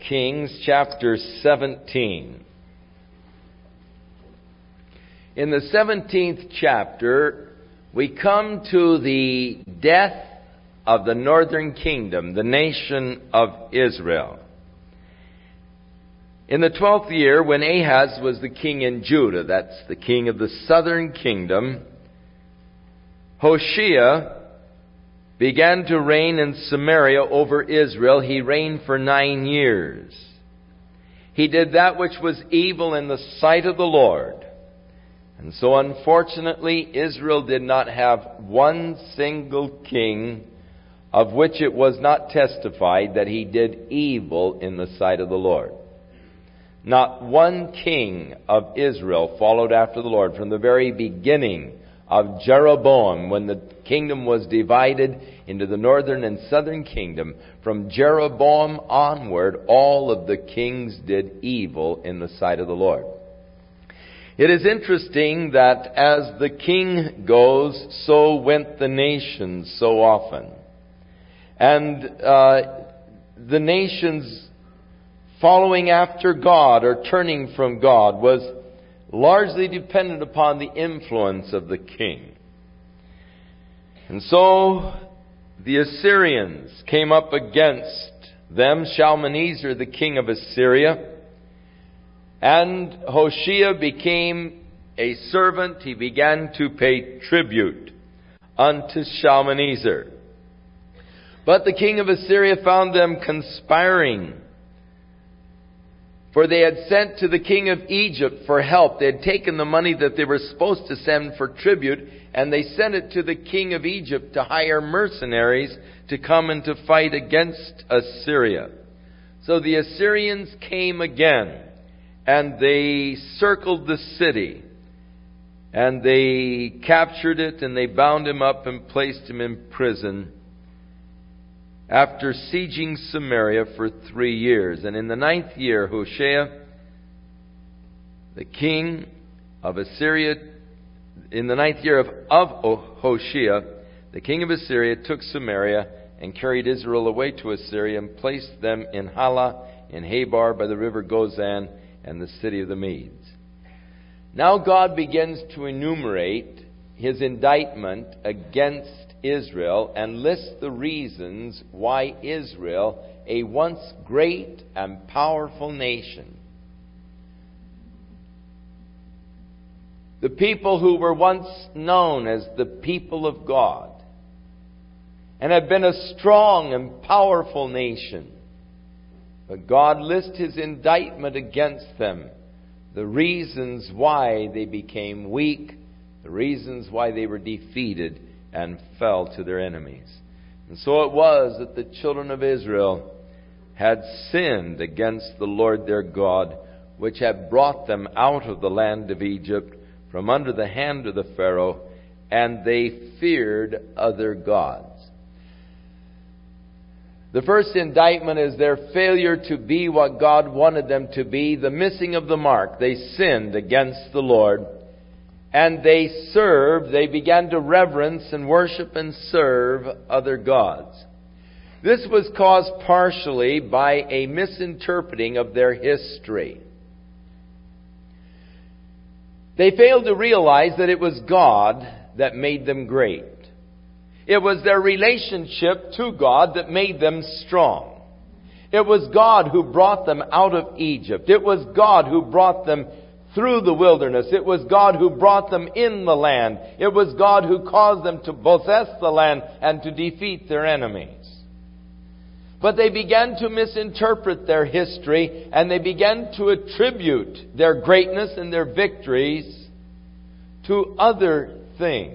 Kings chapter 17. In the 17th chapter, we come to the death of the northern kingdom, the nation of Israel. In the 12th year, when Ahaz was the king in Judah, that's the king of the southern kingdom, Hoshea began to reign in Samaria over Israel. He reigned for 9 years. He did that which was evil in the sight of the Lord. And so unfortunately, Israel did not have one single king of which it was not testified that he did evil in the sight of the Lord. Not one king of Israel followed after the Lord from the very beginning of Jeroboam, when the kingdom was divided into the northern and southern kingdom. From Jeroboam onward, all of the kings did evil in the sight of the Lord. It is interesting that as the king goes, so went the nations so often. And the nations following after God or turning from God was largely dependent upon the influence of the king. And so the Assyrians came up against them, Shalmaneser, the king of Assyria. And Hoshea became a servant. He began to pay tribute unto Shalmaneser. But the king of Assyria found them conspiring. For they had sent to the king of Egypt for help. They had taken the money that they were supposed to send for tribute, and they sent it to the king of Egypt to hire mercenaries to come and to fight against Assyria. So the Assyrians came again, and they circled the city, and they captured it, and they bound him up and placed him in prison after sieging Samaria for 3 years. And in the 9th year, Hoshea, the king of Assyria, in the 9th year of Hoshea, the king of Assyria took Samaria and carried Israel away to Assyria and placed them in Halah, in Habar by the river Gozan, and the city of the Medes. Now God begins to enumerate his indictment against Israel and lists the reasons why Israel, a once great and powerful nation, the people who were once known as the people of God and had been a strong and powerful nation, but God lists his indictment against them, the reasons why they became weak, the reasons why they were defeated and fell to their enemies. And so it was that the children of Israel had sinned against the Lord their God, which had brought them out of the land of Egypt from under the hand of the Pharaoh, and they feared other gods. The first indictment is their failure to be what God wanted them to be, the missing of the mark. They sinned against the Lord, and they began to reverence and worship and serve other gods. This was caused partially by a misinterpreting of their history. They failed to realize that it was God that made them great. It was their relationship to God that made them strong. It was God who brought them out of Egypt. It was God who brought them through the wilderness. It was God who brought them in the land. It was God who caused them to possess the land and to defeat their enemies. But they began to misinterpret their history, and they began to attribute their greatness and their victories to other things,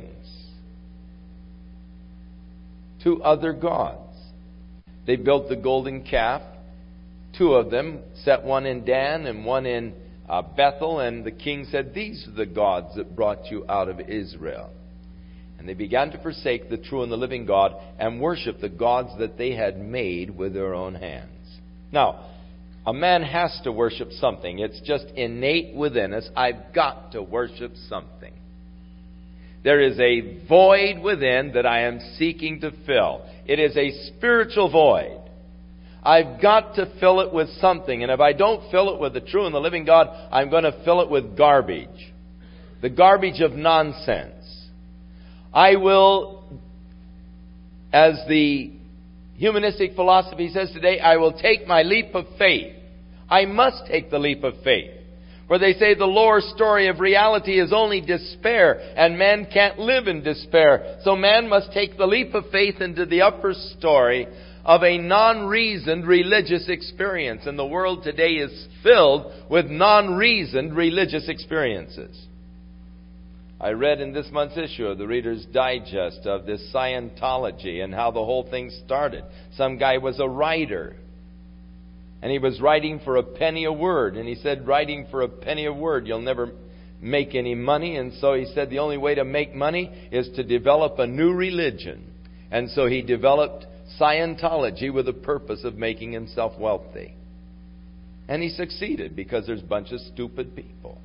to other gods. They built the golden calf, 2 of them, set one in Dan and one in Bethel, and the king said, "These are the gods that brought you out of Israel." And they began to forsake the true and the living God and worship the gods that they had made with their own hands. Now, a man has to worship something. It's just innate within us. I've got to worship something. There is a void within that I am seeking to fill. It is a spiritual void. I've got to fill it with something. And if I don't fill it with the true and the living God, I'm going to fill it with garbage. The garbage of nonsense. I will, as the humanistic philosophy says today, I will take my leap of faith. I must take the leap of faith. For they say the lower story of reality is only despair, and man can't live in despair. So man must take the leap of faith into the upper story of a non-reasoned religious experience. And the world today is filled with non-reasoned religious experiences. I read in this month's issue of the Reader's Digest of this Scientology and how the whole thing started. Some guy was a writer. And he was writing for a penny a word. And he said, writing for a penny a word, you'll never make any money. And so he said the only way to make money is to develop a new religion. And so he developed Scientology with the purpose of making himself wealthy. And he succeeded because there's a bunch of stupid people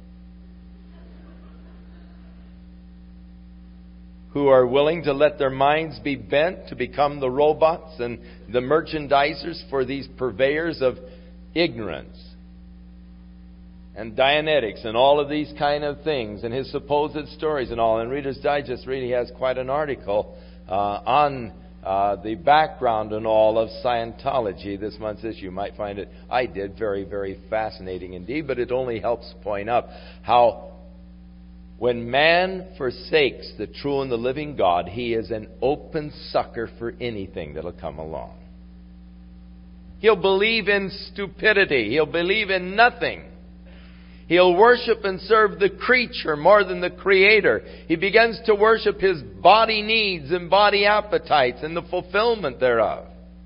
who are willing to let their minds be bent to become the robots and the merchandisers for these purveyors of ignorance and Dianetics and all of these kind of things and his supposed stories and all. And Reader's Digest really has quite an article on the background and all of Scientology, this month's issue. You might find it, I did, very, very fascinating indeed, but it only helps point up how when man forsakes the true and the living God, he is an open sucker for anything that'll come along. He'll believe in stupidity. He'll believe in nothing. He'll worship and serve the creature more than the Creator. He begins to worship his body needs and body appetites and the fulfillment thereof.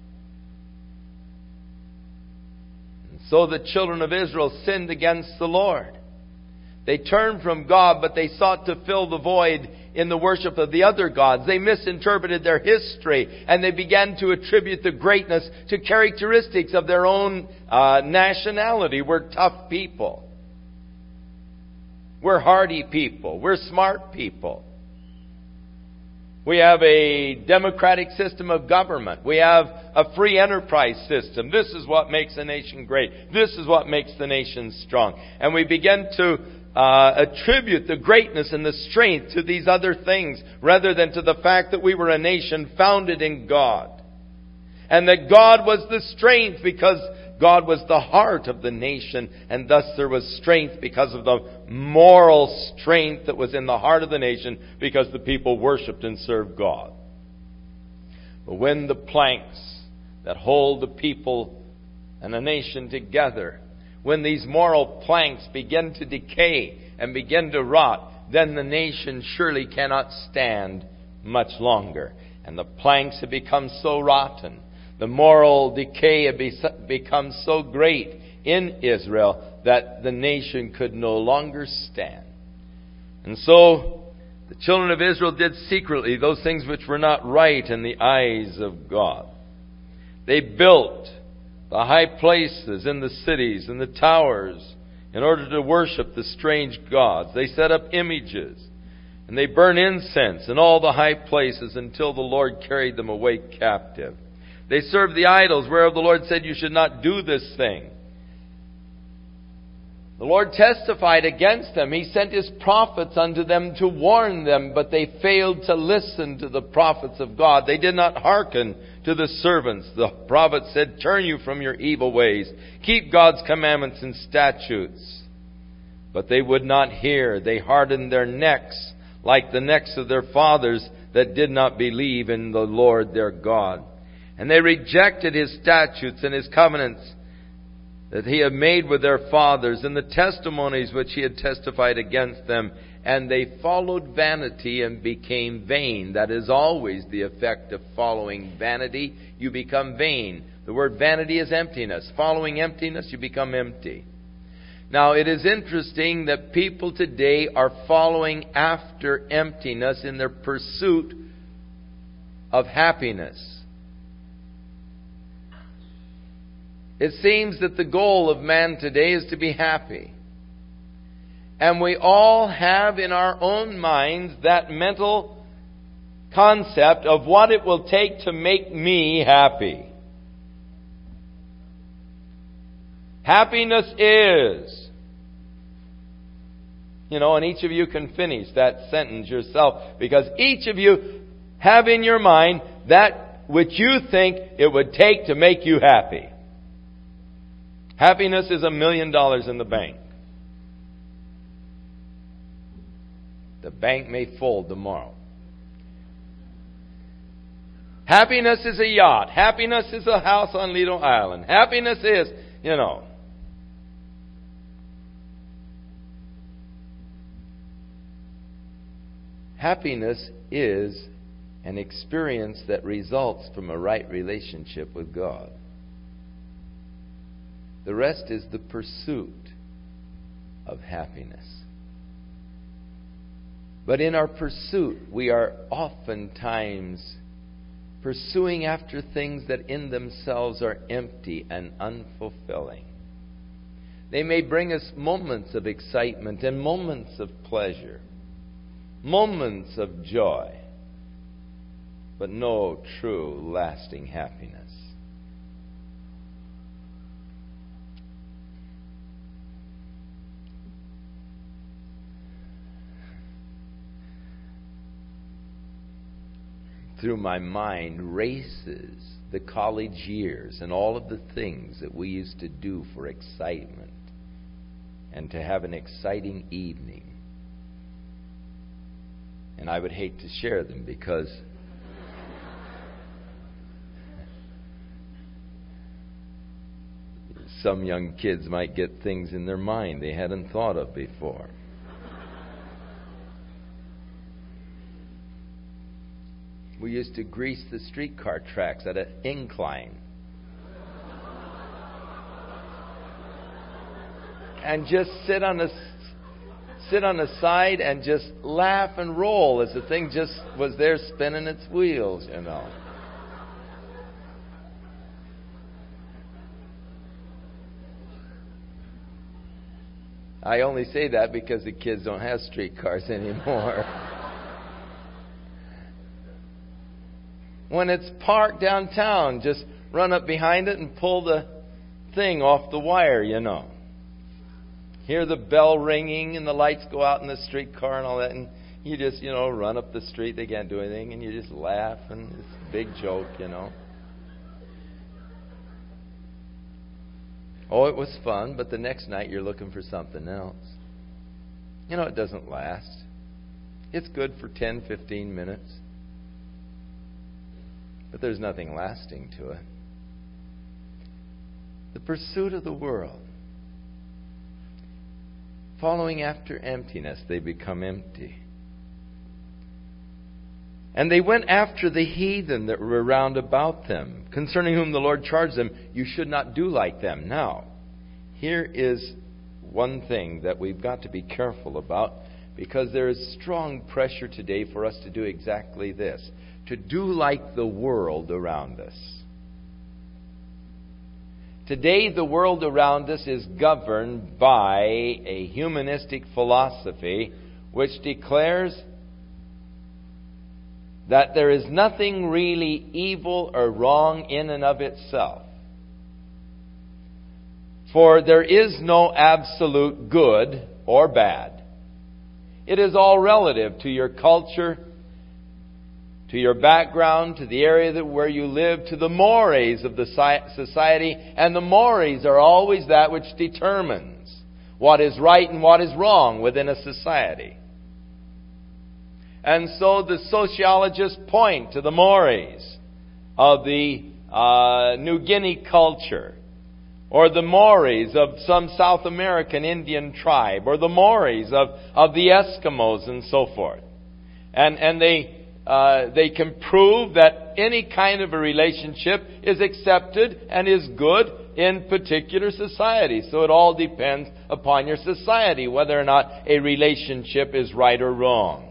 And so the children of Israel sinned against the Lord. They turned from God, but they sought to fill the void in the worship of the other gods. They misinterpreted their history, and they began to attribute the greatness to characteristics of their own nationality. We're tough people. We're hardy people. We're smart people. We have a democratic system of government. We have a free enterprise system. This is what makes a nation great. This is what makes the nation strong. And we begin to attribute the greatness and the strength to these other things rather than to the fact that we were a nation founded in God. And that God was the strength because God was the heart of the nation, and thus there was strength because of the moral strength that was in the heart of the nation because the people worshipped and served God. But when the planks that hold the people and a nation together, when these moral planks begin to decay and begin to rot, then the nation surely cannot stand much longer. And the planks have become so rotten. The moral decay had become so great in Israel that the nation could no longer stand. And so the children of Israel did secretly those things which were not right in the eyes of God. They built the high places in the cities and the towers in order to worship the strange gods. They set up images and they burned incense in all the high places until the Lord carried them away captive. They served the idols whereof the Lord said, you should not do this thing. The Lord testified against them. He sent His prophets unto them to warn them, but they failed to listen to the prophets of God. They did not hearken to the servants. The prophet said, turn you from your evil ways. Keep God's commandments and statutes. But they would not hear. They hardened their necks like the necks of their fathers that did not believe in the Lord their God. And they rejected His statutes and His covenants that He had made with their fathers, and the testimonies which He had testified against them. And they followed vanity and became vain. That is always the effect of following vanity. You become vain. The word vanity is emptiness. Following emptiness, you become empty. Now, it is interesting that people today are following after emptiness in their pursuit of happiness. It seems that the goal of man today is to be happy. And we all have in our own minds that mental concept of what it will take to make me happy. Happiness is. And each of you can finish that sentence yourself, because each of you have in your mind that which you think it would take to make you happy. Happiness is $1 million in the bank. The bank may fold tomorrow. Happiness is a yacht. Happiness is a house on Lido Island. Happiness is, Happiness is an experience that results from a right relationship with God. The rest is the pursuit of happiness. But in our pursuit, we are oftentimes pursuing after things that in themselves are empty and unfulfilling. They may bring us moments of excitement and moments of pleasure, moments of joy, but no true lasting happiness. Through my mind races the college years and all of the things that we used to do for excitement and to have an exciting evening. And I would hate to share them, because some young kids might get things in their mind they hadn't thought of before. We used to grease the streetcar tracks at an incline. And just sit on the side and just laugh and roll as the thing just was there spinning its wheels, I only say that because the kids don't have streetcars anymore. When it's parked downtown, just run up behind it and pull the thing off the wire, Hear the bell ringing and the lights go out in the streetcar and all that, and you just, run up the street. They can't do anything, and you just laugh, and it's a big joke, Oh, it was fun, but the next night you're looking for something else. It doesn't last. It's good for 10, 15 minutes. But there's nothing lasting to it. The pursuit of the world. Following after emptiness, they become empty. And they went after the heathen that were round about them, concerning whom the Lord charged them, you should not do like them. Now, here is one thing that we've got to be careful about, because there is strong pressure today for us to do exactly this. To do like the world around us. Today, the world around us is governed by a humanistic philosophy which declares that there is nothing really evil or wrong in and of itself. For there is no absolute good or bad. It is all relative to your culture, to your background, to the area where you live, to the mores of the society. And the mores are always that which determines what is right and what is wrong within a society. And so the sociologists point to the mores of the New Guinea culture, or the mores of some South American Indian tribe, or the mores of the Eskimos and so forth. And they can prove that any kind of a relationship is accepted and is good in particular societies. So it all depends upon your society, whether or not a relationship is right or wrong.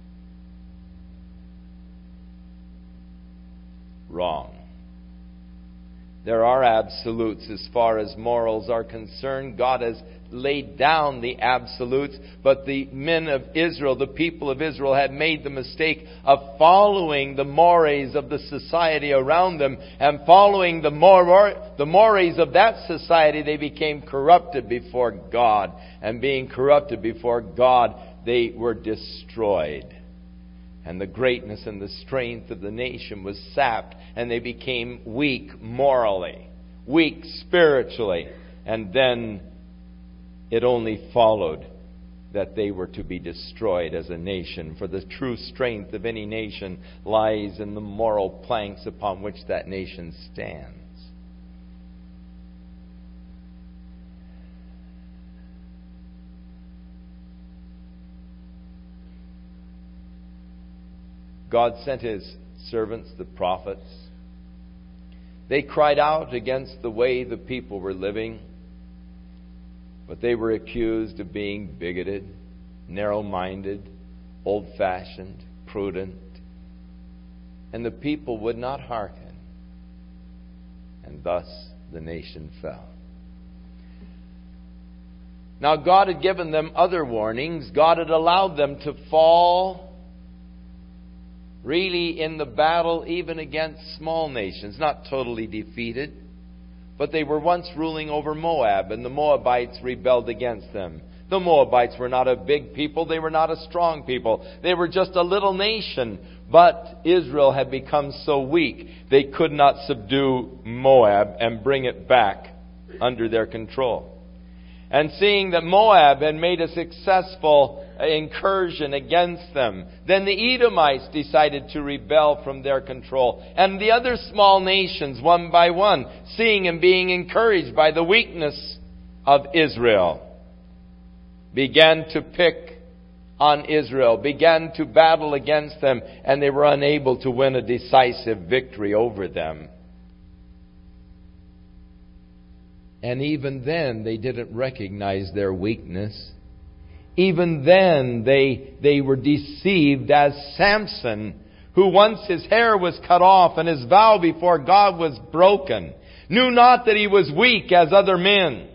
Wrong. There are absolutes as far as morals are concerned. God has laid down the absolutes, but the men of Israel, the people of Israel, had made the mistake of following the mores of the society around them, and following the mores of that society, they became corrupted before God. And being corrupted before God, they were destroyed. And the greatness and the strength of the nation was sapped, and they became weak morally, weak spiritually. And then it only followed that they were to be destroyed as a nation. For the true strength of any nation lies in the moral planks upon which that nation stands. God sent His servants, the prophets. They cried out against the way the people were living, but they were accused of being bigoted, narrow-minded, old-fashioned, prudent. And the people would not hearken. And thus the nation fell. Now God had given them other warnings. God had allowed them to fall really in the battle even against small nations, not totally defeated, but they were once ruling over Moab, and the Moabites rebelled against them. The Moabites were not a big people, they were not a strong people, they were just a little nation, but Israel had become so weak they could not subdue Moab and bring it back under their control. And seeing that Moab had made a successful incursion against them, then the Edomites decided to rebel from their control. And the other small nations, one by one, seeing and being encouraged by the weakness of Israel, began to pick on Israel, began to battle against them, and they were unable to win a decisive victory over them. And even then, they didn't recognize their weakness. Even then, they were deceived as Samson, who once his hair was cut off and his vow before God was broken, knew not that he was weak as other men.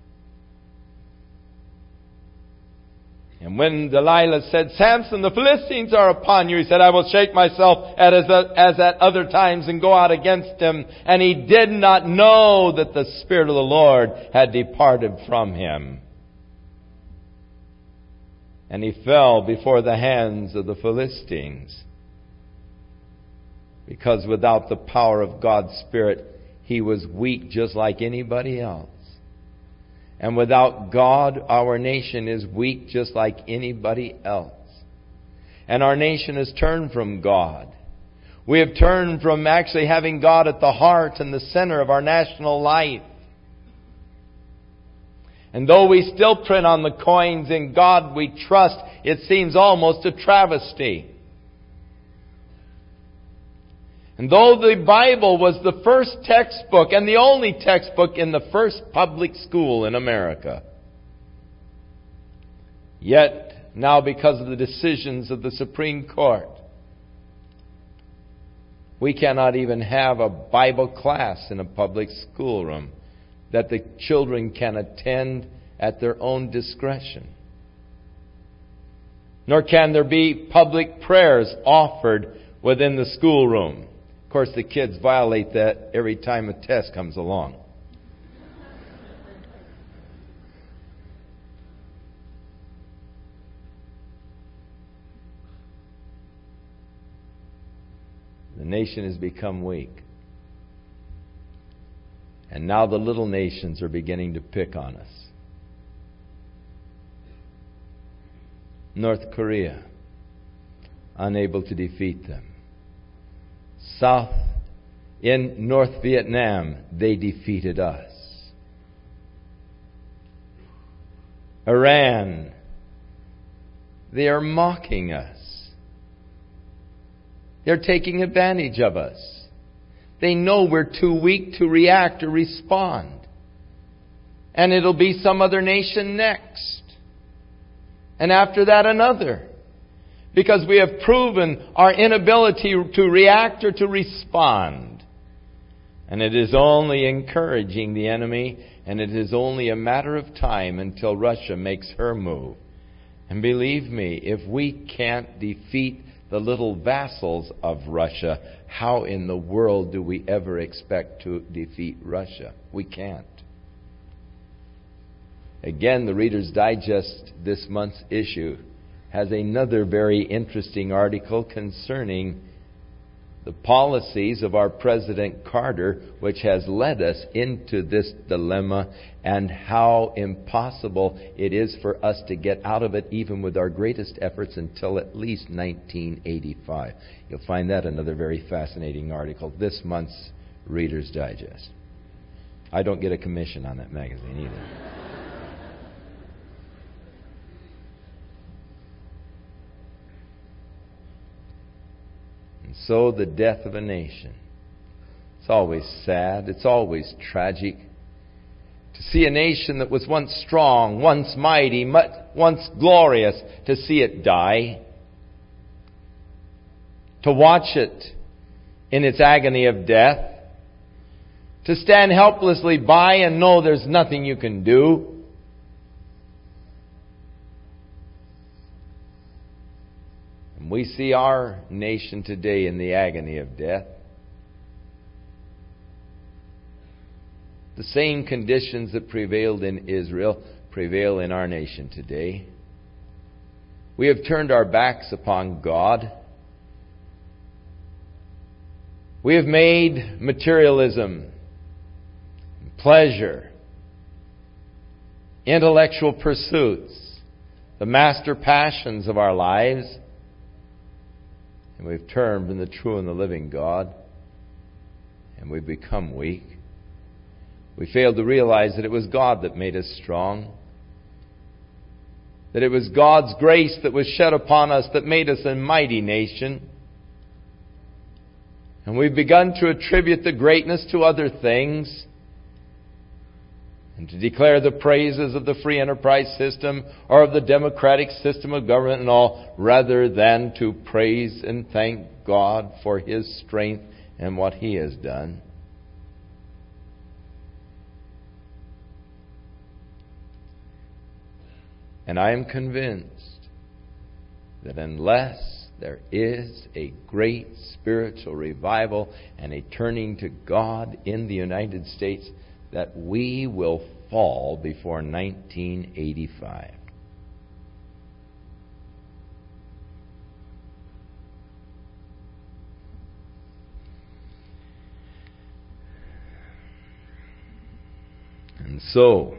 And when Delilah said, "Samson, the Philistines are upon you," he said, "I will shake myself as at other times and go out against him." And he did not know that the Spirit of the Lord had departed from him. And he fell before the hands of the Philistines. Because without the power of God's Spirit, he was weak just like anybody else. And without God, our nation is weak just like anybody else. And our nation has turned from God. We have turned from actually having God at the heart and the center of our national life. And though we still print on the coins, "In God we trust," it seems almost a travesty. And though the Bible was the first textbook and the only textbook in the first public school in America, yet now because of the decisions of the Supreme Court, we cannot even have a Bible class in a public schoolroom that the children can attend at their own discretion. Nor can there be public prayers offered within the schoolroom. Of course, the kids violate that every time a test comes along. The nation has become weak. And now the little nations are beginning to pick on us. North Korea, unable to defeat them. In North Vietnam, they defeated us. Iran, they are mocking us. They're taking advantage of us. They know we're too weak to react or respond. And it'll be some other nation next. And after that, another. Because we have proven our inability to react or to respond. And it is only encouraging the enemy And it is only a matter of time until Russia makes her move. And believe me, if we can't defeat the little vassals of Russia, how in the world do we ever expect to defeat Russia? We can't. Again, the Reader's Digest, this month's issue, has another very interesting article concerning the policies of our President Carter, which has led us into this dilemma, and how impossible it is for us to get out of it, even with our greatest efforts, until at least 1985. You'll find that another very fascinating article, this month's Reader's Digest. I don't get a commission on that magazine either. So the death of a nation. It's always sad. It's always tragic. To see a nation that was once strong, once mighty, once glorious, to see it die. To watch it in its agony of death. To stand helplessly by and know there's nothing you can do. We see our nation today in the agony of death. The same conditions that prevailed in Israel prevail in our nation today. We have turned our backs upon God. We have made materialism, pleasure, intellectual pursuits the master passions of our lives. And we've turned from the true and the living God. And we've become weak. We failed to realize that it was God that made us strong. That it was God's grace that was shed upon us that made us a mighty nation. And we've begun to attribute the greatness to other things. And to declare the praises of the free enterprise system or of the democratic system of government and all, rather than to praise and thank God for His strength and what He has done. And I am convinced that unless there is a great spiritual revival and a turning to God in the United States, that we will fall before 1985. And so,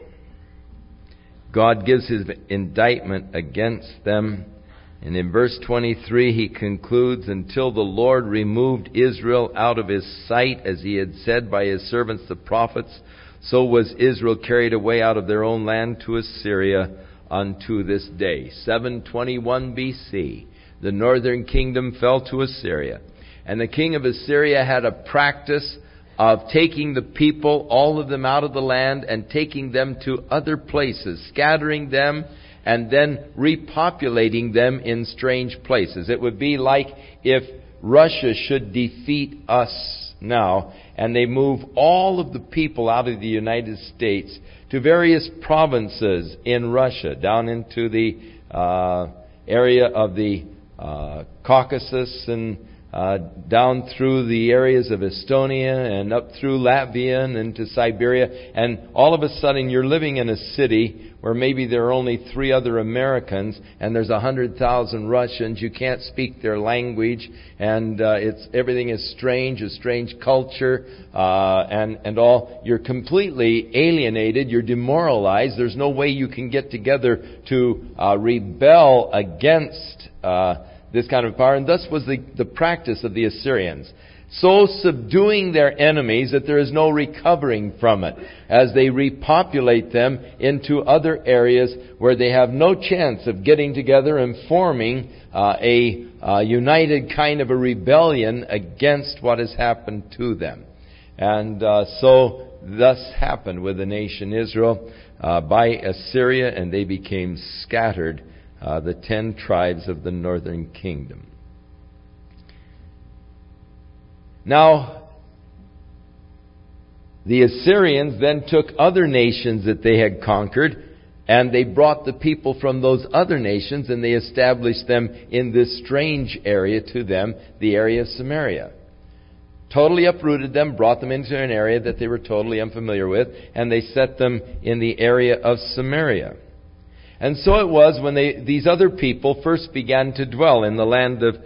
God gives His indictment against them. And in verse 23 He concludes, until the Lord removed Israel out of His sight, as He had said by His servants the prophets, so was Israel carried away out of their own land to Assyria unto this day. 721 BC, the northern kingdom fell to Assyria. And the king of Assyria had a practice of taking the people, all of them out of the land, and taking them to other places, scattering them, and then repopulating them in strange places. It would be like if Russia should defeat us now, and they move all of the people out of the United States to various provinces in Russia, down into the area of the Caucasus, and down through the areas of Estonia and up through Latvia and into Siberia. And all of a sudden you're living in a city where maybe there are only 3 other Americans and there's 100,000 Russians. You can't speak their language, and everything is strange, a strange culture, and all. You're completely alienated. You're demoralized. There's no way you can get together to rebel against this kind of power. And thus was the practice of the Assyrians. So subduing their enemies that there is no recovering from it, as they repopulate them into other areas where they have no chance of getting together and forming a united kind of a rebellion against what has happened to them. And so thus happened with the nation Israel by Assyria, and they became scattered, the 10 tribes of the northern kingdom. Now, the Assyrians then took other nations that they had conquered, and they brought the people from those other nations, and they established them in this strange area to them, the area of Samaria. Totally uprooted them, brought them into an area that they were totally unfamiliar with, and they set them in the area of Samaria. And so it was when these other people first began to dwell in the land of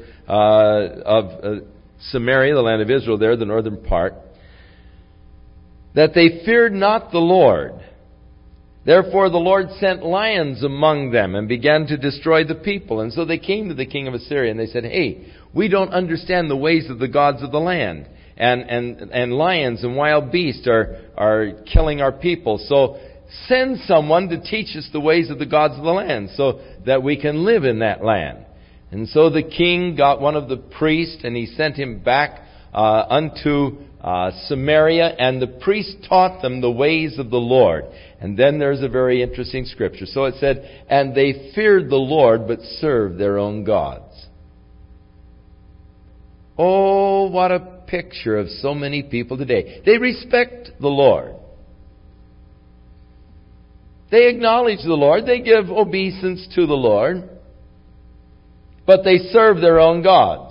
Samaria, the land of Israel there, the northern part, that they feared not the Lord. Therefore the Lord sent lions among them and began to destroy the people. And so they came to the king of Assyria and they said, "Hey, we don't understand the ways of the gods of the land. And lions and wild beasts are killing our people. So send someone to teach us the ways of the gods of the land so that we can live in that land." And so the king got one of the priests and he sent him back unto Samaria, and the priest taught them the ways of the Lord. And then there's a very interesting scripture. So it said, "And they feared the Lord, but served their own gods." Oh, what a picture of so many people today. They respect the Lord. They acknowledge the Lord. They give obeisance to the Lord. But they serve their own gods.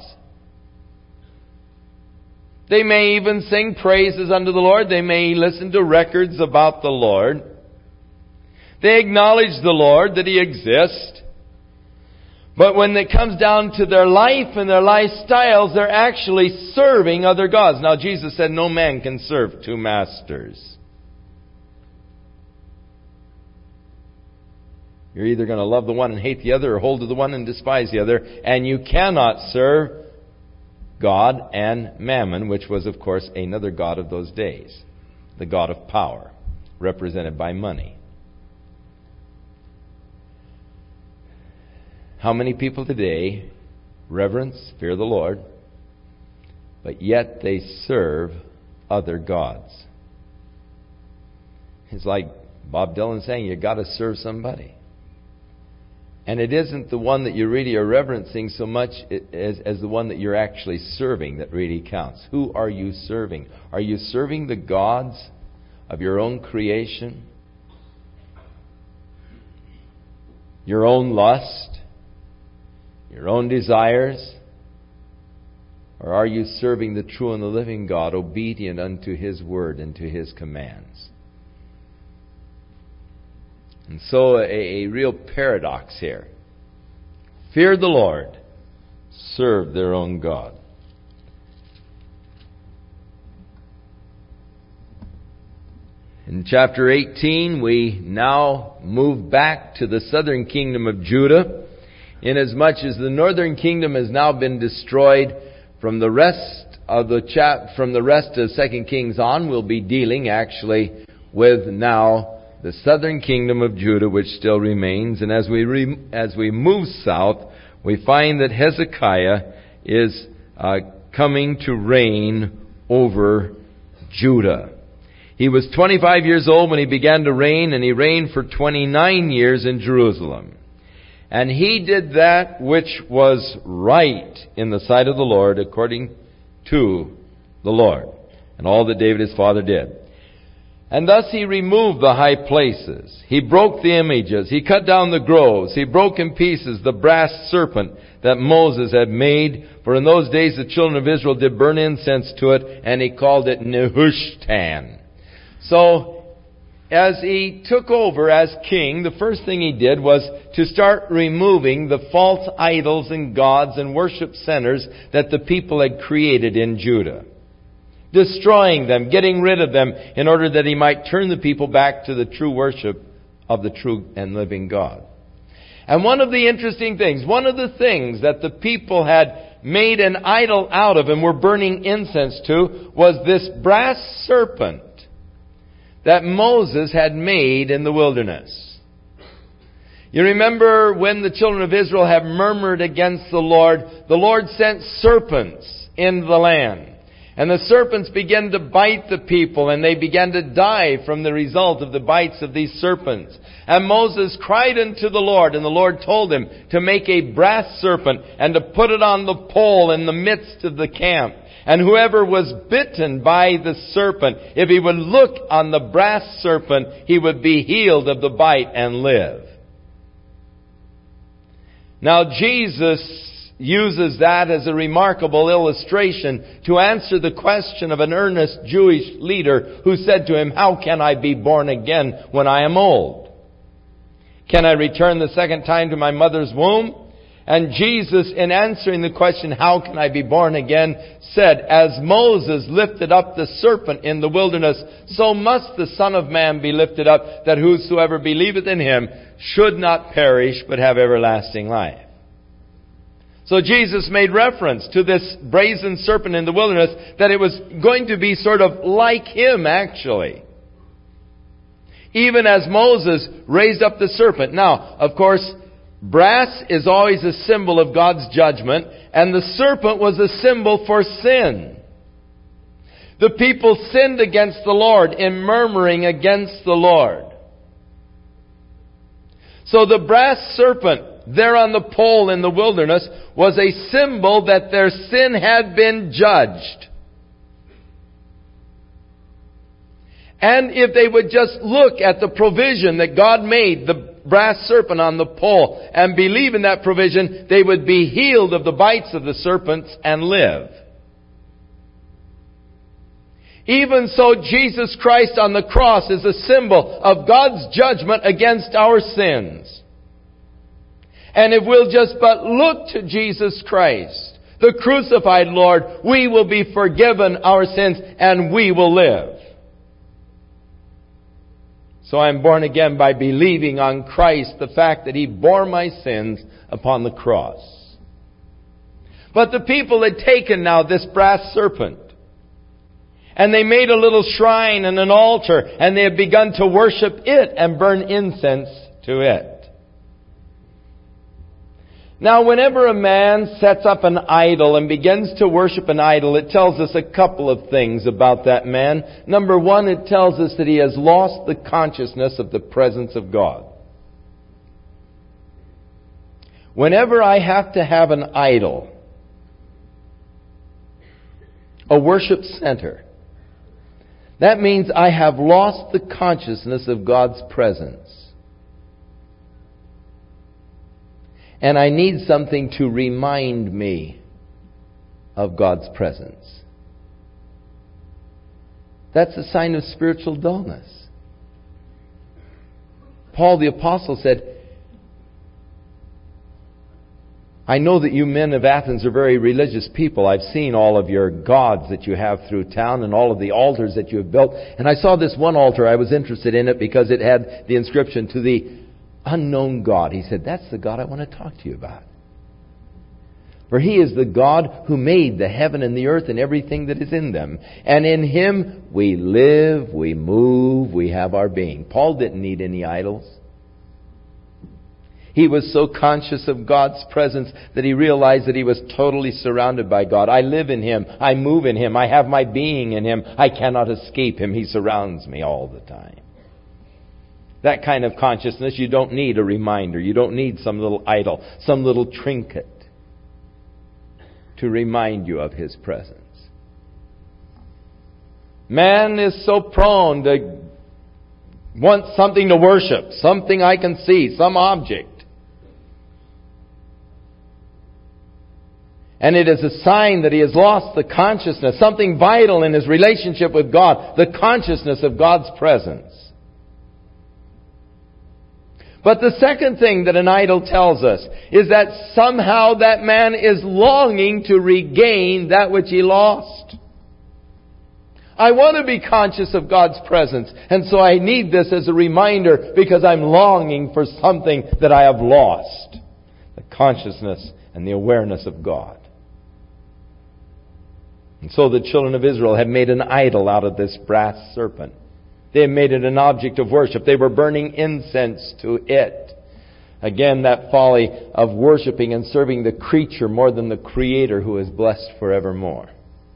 They may even sing praises unto the Lord. They may listen to records about the Lord. They acknowledge the Lord, that He exists. But when it comes down to their life and their lifestyles, they're actually serving other gods. Now Jesus said no man can serve two masters. You're either going to love the one and hate the other, or hold to the one and despise the other. And you cannot serve God and Mammon, which was, of course, another god of those days. The god of power, represented by money. How many people today reverence, fear the Lord, but yet they serve other gods? It's like Bob Dylan saying, you got to serve somebody. And it isn't the one that you really are reverencing so much as the one that you're actually serving that really counts. Who are you serving? Are you serving the gods of your own creation? Your own lust? Your own desires? Or are you serving the true and the living God, obedient unto His word and to His commands? And so a real paradox here. Fear the Lord, serve their own God. In chapter 18, we now move back to the southern kingdom of Judah, inasmuch as the northern kingdom has now been destroyed. From the rest of 2 Kings on, we'll be dealing actually with now the southern kingdom of Judah, which still remains. And as we move south, we find that Hezekiah is coming to reign over Judah. He was 25 years old when he began to reign, and he reigned for 29 years in Jerusalem. And he did that which was right in the sight of the Lord, according to the Lord, and all that David his father did. And thus he removed the high places. He broke the images. He cut down the groves. He broke in pieces the brass serpent that Moses had made. For in those days the children of Israel did burn incense to it, and he called it Nehushtan. So, as he took over as king, the first thing he did was to start removing the false idols and gods and worship centers that the people had created in Judah. Destroying them, getting rid of them, in order that he might turn the people back to the true worship of the true and living God. And one of the interesting things, one of the things that the people had made an idol out of and were burning incense to, was this brass serpent that Moses had made in the wilderness. You remember when the children of Israel have murmured against the Lord sent serpents into the land. And the serpents began to bite the people, and they began to die from the result of the bites of these serpents. And Moses cried unto the Lord, and the Lord told him to make a brass serpent and to put it on the pole in the midst of the camp. And whoever was bitten by the serpent, if he would look on the brass serpent, he would be healed of the bite and live. Now Jesus uses that as a remarkable illustration to answer the question of an earnest Jewish leader who said to him, "How can I be born again when I am old? Can I return the second time to my mother's womb?" And Jesus, in answering the question, "How can I be born again?" said, "As Moses lifted up the serpent in the wilderness, so must the Son of Man be lifted up, that whosoever believeth in him should not perish, but have everlasting life." So Jesus made reference to this brazen serpent in the wilderness, that it was going to be sort of like him, actually. Even as Moses raised up the serpent. Now, of course, brass is always a symbol of God's judgment, and the serpent was a symbol for sin. The people sinned against the Lord in murmuring against the Lord. So the brass serpent there on the pole in the wilderness was a symbol that their sin had been judged. And if they would just look at the provision that God made, the brass serpent on the pole, and believe in that provision, they would be healed of the bites of the serpents and live. Even so, Jesus Christ on the cross is a symbol of God's judgment against our sins. And if we'll just but look to Jesus Christ, the crucified Lord, we will be forgiven our sins and we will live. So I'm born again by believing on Christ, the fact that He bore my sins upon the cross. But the people had taken now this brass serpent, and they made a little shrine and an altar, and they had begun to worship it and burn incense to it. Now, whenever a man sets up an idol and begins to worship an idol, it tells us a couple of things about that man. Number one, it tells us that he has lost the consciousness of the presence of God. Whenever I have to have an idol, a worship center, that means I have lost the consciousness of God's presence. And I need something to remind me of God's presence. That's a sign of spiritual dullness. Paul the Apostle said, "I know that you men of Athens are very religious people. I've seen all of your gods that you have through town and all of the altars that you have built. And I saw this one altar. I was interested in it because it had the inscription, 'To the unknown God.'" He said, "That's the God I want to talk to you about. For He is the God who made the heaven and the earth and everything that is in them. And in Him we live, we move, we have our being." Paul didn't need any idols. He was so conscious of God's presence that he realized that he was totally surrounded by God. I live in Him. I move in Him. I have my being in Him. I cannot escape Him. He surrounds me all the time. That kind of consciousness, you don't need a reminder. You don't need some little idol, some little trinket to remind you of His presence. Man is so prone to want something to worship, something I can see, some object. And it is a sign that he has lost the consciousness, something vital in his relationship with God, the consciousness of God's presence. But the second thing that an idol tells us is that somehow that man is longing to regain that which he lost. I want to be conscious of God's presence, and so I need this as a reminder because I'm longing for something that I have lost. The consciousness and the awareness of God. And so the children of Israel had made an idol out of this brass serpent. They had made it an object of worship. They were burning incense to it. Again, that folly of worshiping and serving the creature more than the Creator who is blessed forevermore.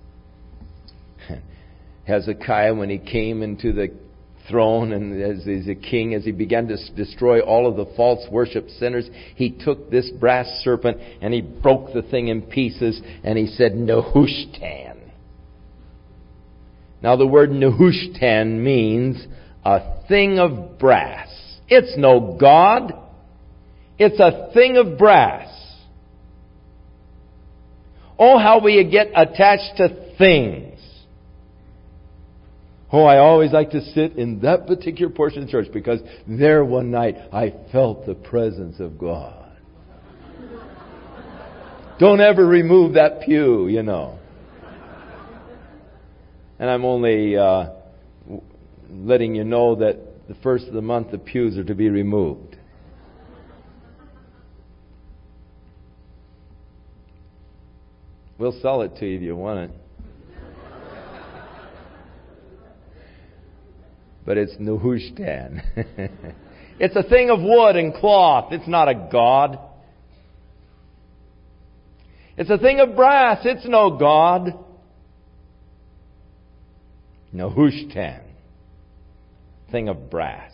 Hezekiah, when he came into the throne and as a king, as he began to destroy all of the false worship centers, he took this brass serpent and he broke the thing in pieces and he said, "Nehushtan." Now the word Nehushtan means a thing of brass. It's no god. It's a thing of brass. Oh, how we get attached to things. Oh, I always like to sit in that particular portion of the church because there one night I felt the presence of God. Don't ever remove that pew, you know. And I'm only letting you know that the first of the month the pews are to be removed. We'll sell it to you if you want it. But it's Nehushtan. It's a thing of wood and cloth. It's not a god. It's a thing of brass. It's no god. Nehushtan. Thing of brass.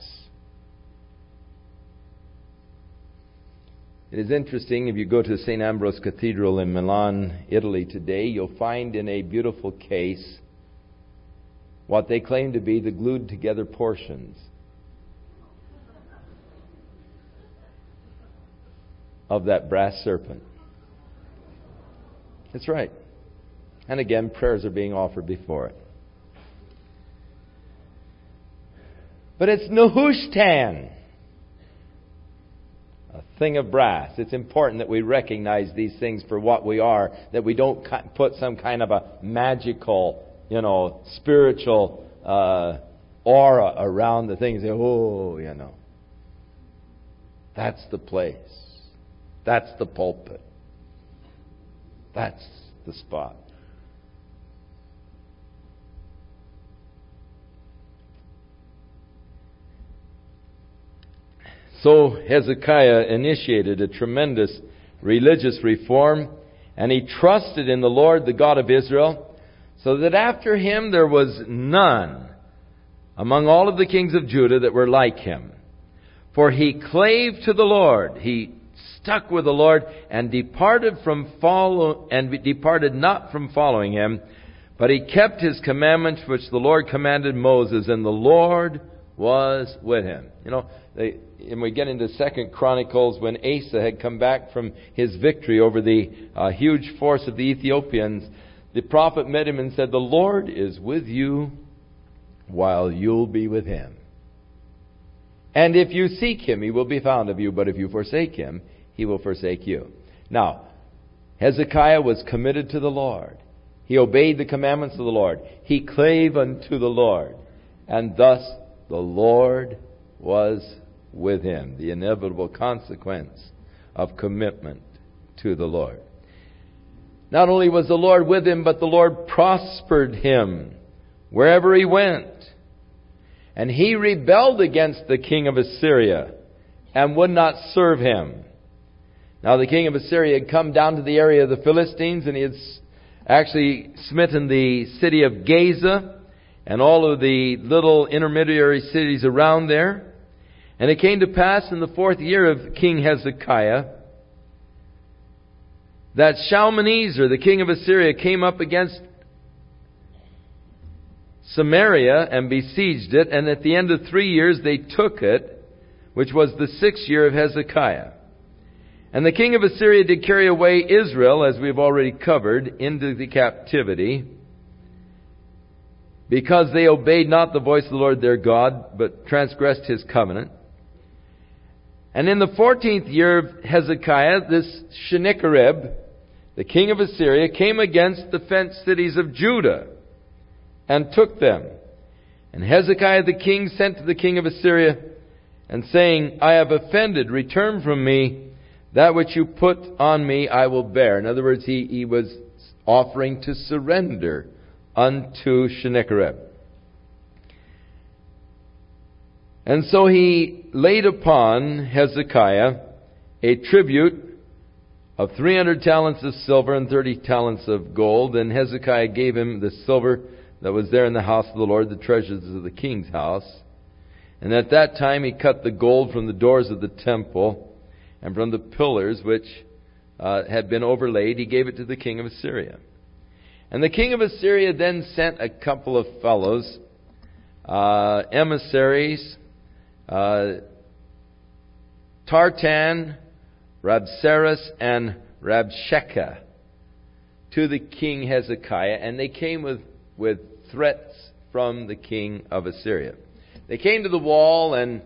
It is interesting, if you go to St. Ambrose Cathedral in Milan, Italy today, you'll find in a beautiful case what they claim to be the glued together portions of that brass serpent. That's right. And again, prayers are being offered before it. But it's Nehushtan, a thing of brass. It's important that we recognize these things for what we are, that we don't put some kind of a magical, spiritual aura around the things. That's the place. That's the pulpit. That's the spot. So Hezekiah initiated a tremendous religious reform, and he trusted in the Lord, the God of Israel, so that after him there was none among all of the kings of Judah that were like him. For he clave to the Lord, he stuck with the Lord, and departed not from following him, but he kept his commandments which the Lord commanded Moses, and the Lord was with him. And we get into 2 Chronicles, when Asa had come back from his victory over the huge force of the Ethiopians, the prophet met him and said, "The Lord is with you while you'll be with him. And if you seek him, he will be found of you. But if you forsake him, he will forsake you." Now, Hezekiah was committed to the Lord. He obeyed the commandments of the Lord. He clave unto the Lord. And thus the Lord was with him. The inevitable consequence of commitment to the Lord. Not only was the Lord with him, but the Lord prospered him wherever he went. And he rebelled against the king of Assyria and would not serve him. Now the king of Assyria had come down to the area of the Philistines, and he had actually smitten the city of Gaza and all of the little intermediary cities around there. And it came to pass in the 4th year of King Hezekiah that Shalmaneser, the king of Assyria, came up against Samaria and besieged it. And at the end of 3 years they took it, which was the 6th year of Hezekiah. And the king of Assyria did carry away Israel, as we've already covered, into the captivity, because they obeyed not the voice of the Lord their God, but transgressed his covenant. And in the 14th year of Hezekiah, this Sennacherib, the king of Assyria, came against the fenced cities of Judah and took them. And Hezekiah the king sent to the king of Assyria, and saying, "I have offended, return from me. That which you put on me I will bear." In other words, he was offering to surrender unto Sennacherib. And so he laid upon Hezekiah a tribute of 300 talents of silver and 30 talents of gold. And Hezekiah gave him the silver that was there in the house of the Lord, the treasures of the king's house. And at that time he cut the gold from the doors of the temple and from the pillars which had been overlaid. He gave it to the king of Assyria. And the king of Assyria then sent a couple of fellows, emissaries, Tartan, Rabsaris, and Rabshakeh, to the king Hezekiah, and they came with threats from the king of Assyria. They came to the wall, and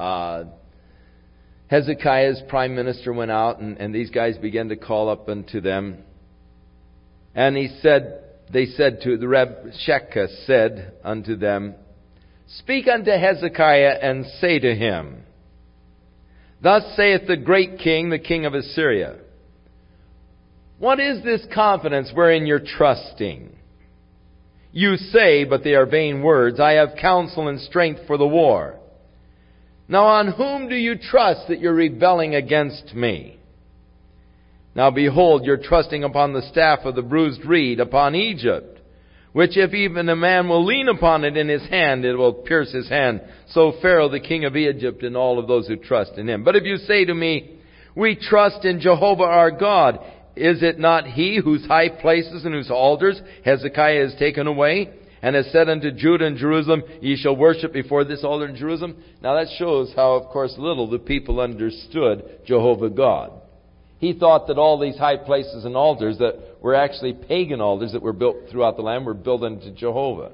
Hezekiah's prime minister went out, and these guys began to call up unto them. And they said to the Rabshakeh said unto them, Speak unto Hezekiah, and say to him, Thus saith the great king, the king of Assyria, What is this confidence wherein you're trusting? You say, but they are vain words, I have counsel and strength for the war. Now on whom do you trust that you're rebelling against me? Now behold, you're trusting upon the staff of the bruised reed, upon Egypt, which if even a man will lean upon it in his hand, it will pierce his hand. So Pharaoh, the king of Egypt, and all of those who trust in him. But if you say to me, We trust in Jehovah our God, is it not he whose high places and whose altars Hezekiah has taken away, and has said unto Judah and Jerusalem, Ye shall worship before this altar in Jerusalem? Now that shows how, of course, little the people understood Jehovah God. He thought that all these high places and altars that were actually pagan altars that were built throughout the land were built unto Jehovah.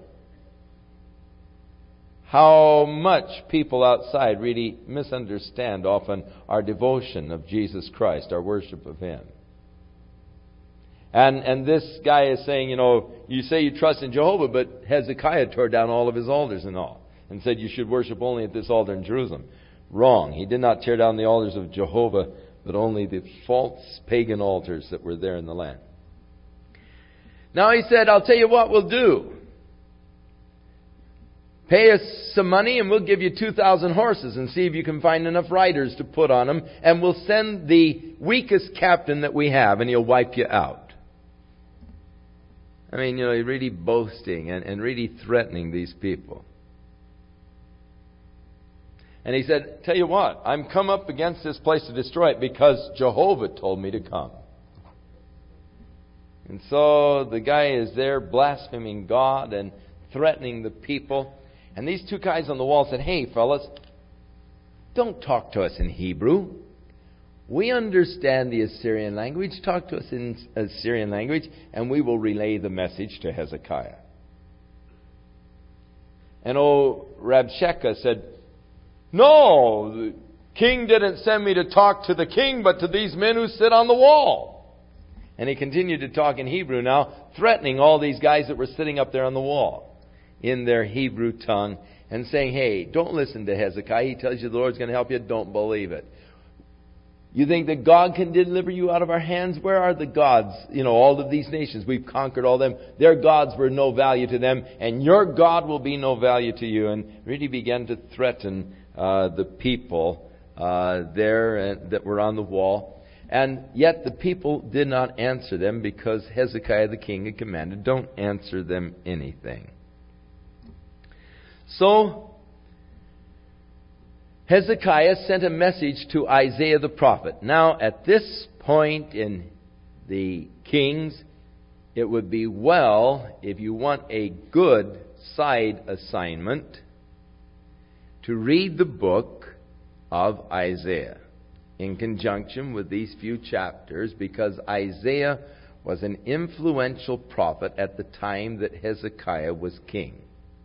How much people outside really misunderstand often our devotion of Jesus Christ, our worship of Him. And this guy is saying, you say you trust in Jehovah, but Hezekiah tore down all of his altars and all, and said you should worship only at this altar in Jerusalem. Wrong. He did not tear down the altars of Jehovah, but only the false pagan altars that were there in the land. Now he said, I'll tell you what we'll do. Pay us some money and we'll give you 2,000 horses and see if you can find enough riders to put on them. And we'll send the weakest captain that we have and he'll wipe you out. I mean, he's really boasting and really threatening these people. And he said, tell you what, I'm come up against this place to destroy it because Jehovah told me to come. And so the guy is there blaspheming God and threatening the people. And these two guys on the wall said, hey, fellas, don't talk to us in Hebrew. We understand the Assyrian language. Talk to us in Assyrian language, and we will relay the message to Hezekiah. And Rabshakeh said, no, the king didn't send me to talk to the king, but to these men who sit on the wall. And he continued to talk in Hebrew now, threatening all these guys that were sitting up there on the wall in their Hebrew tongue and saying, hey, don't listen to Hezekiah. He tells you the Lord's going to help you. Don't believe it. You think that God can deliver you out of our hands? Where are the gods? All of these nations, we've conquered all them. Their gods were no value to them, and your God will be no value to you. And really began to threaten the people there that were on the wall. And yet the people did not answer them because Hezekiah the king had commanded, don't answer them anything. So Hezekiah sent a message to Isaiah the prophet. Now, at this point in the Kings, it would be well, if you want a good side assignment, to read the book of Isaiah in conjunction with these few chapters, because Isaiah was an influential prophet at the time that Hezekiah was king.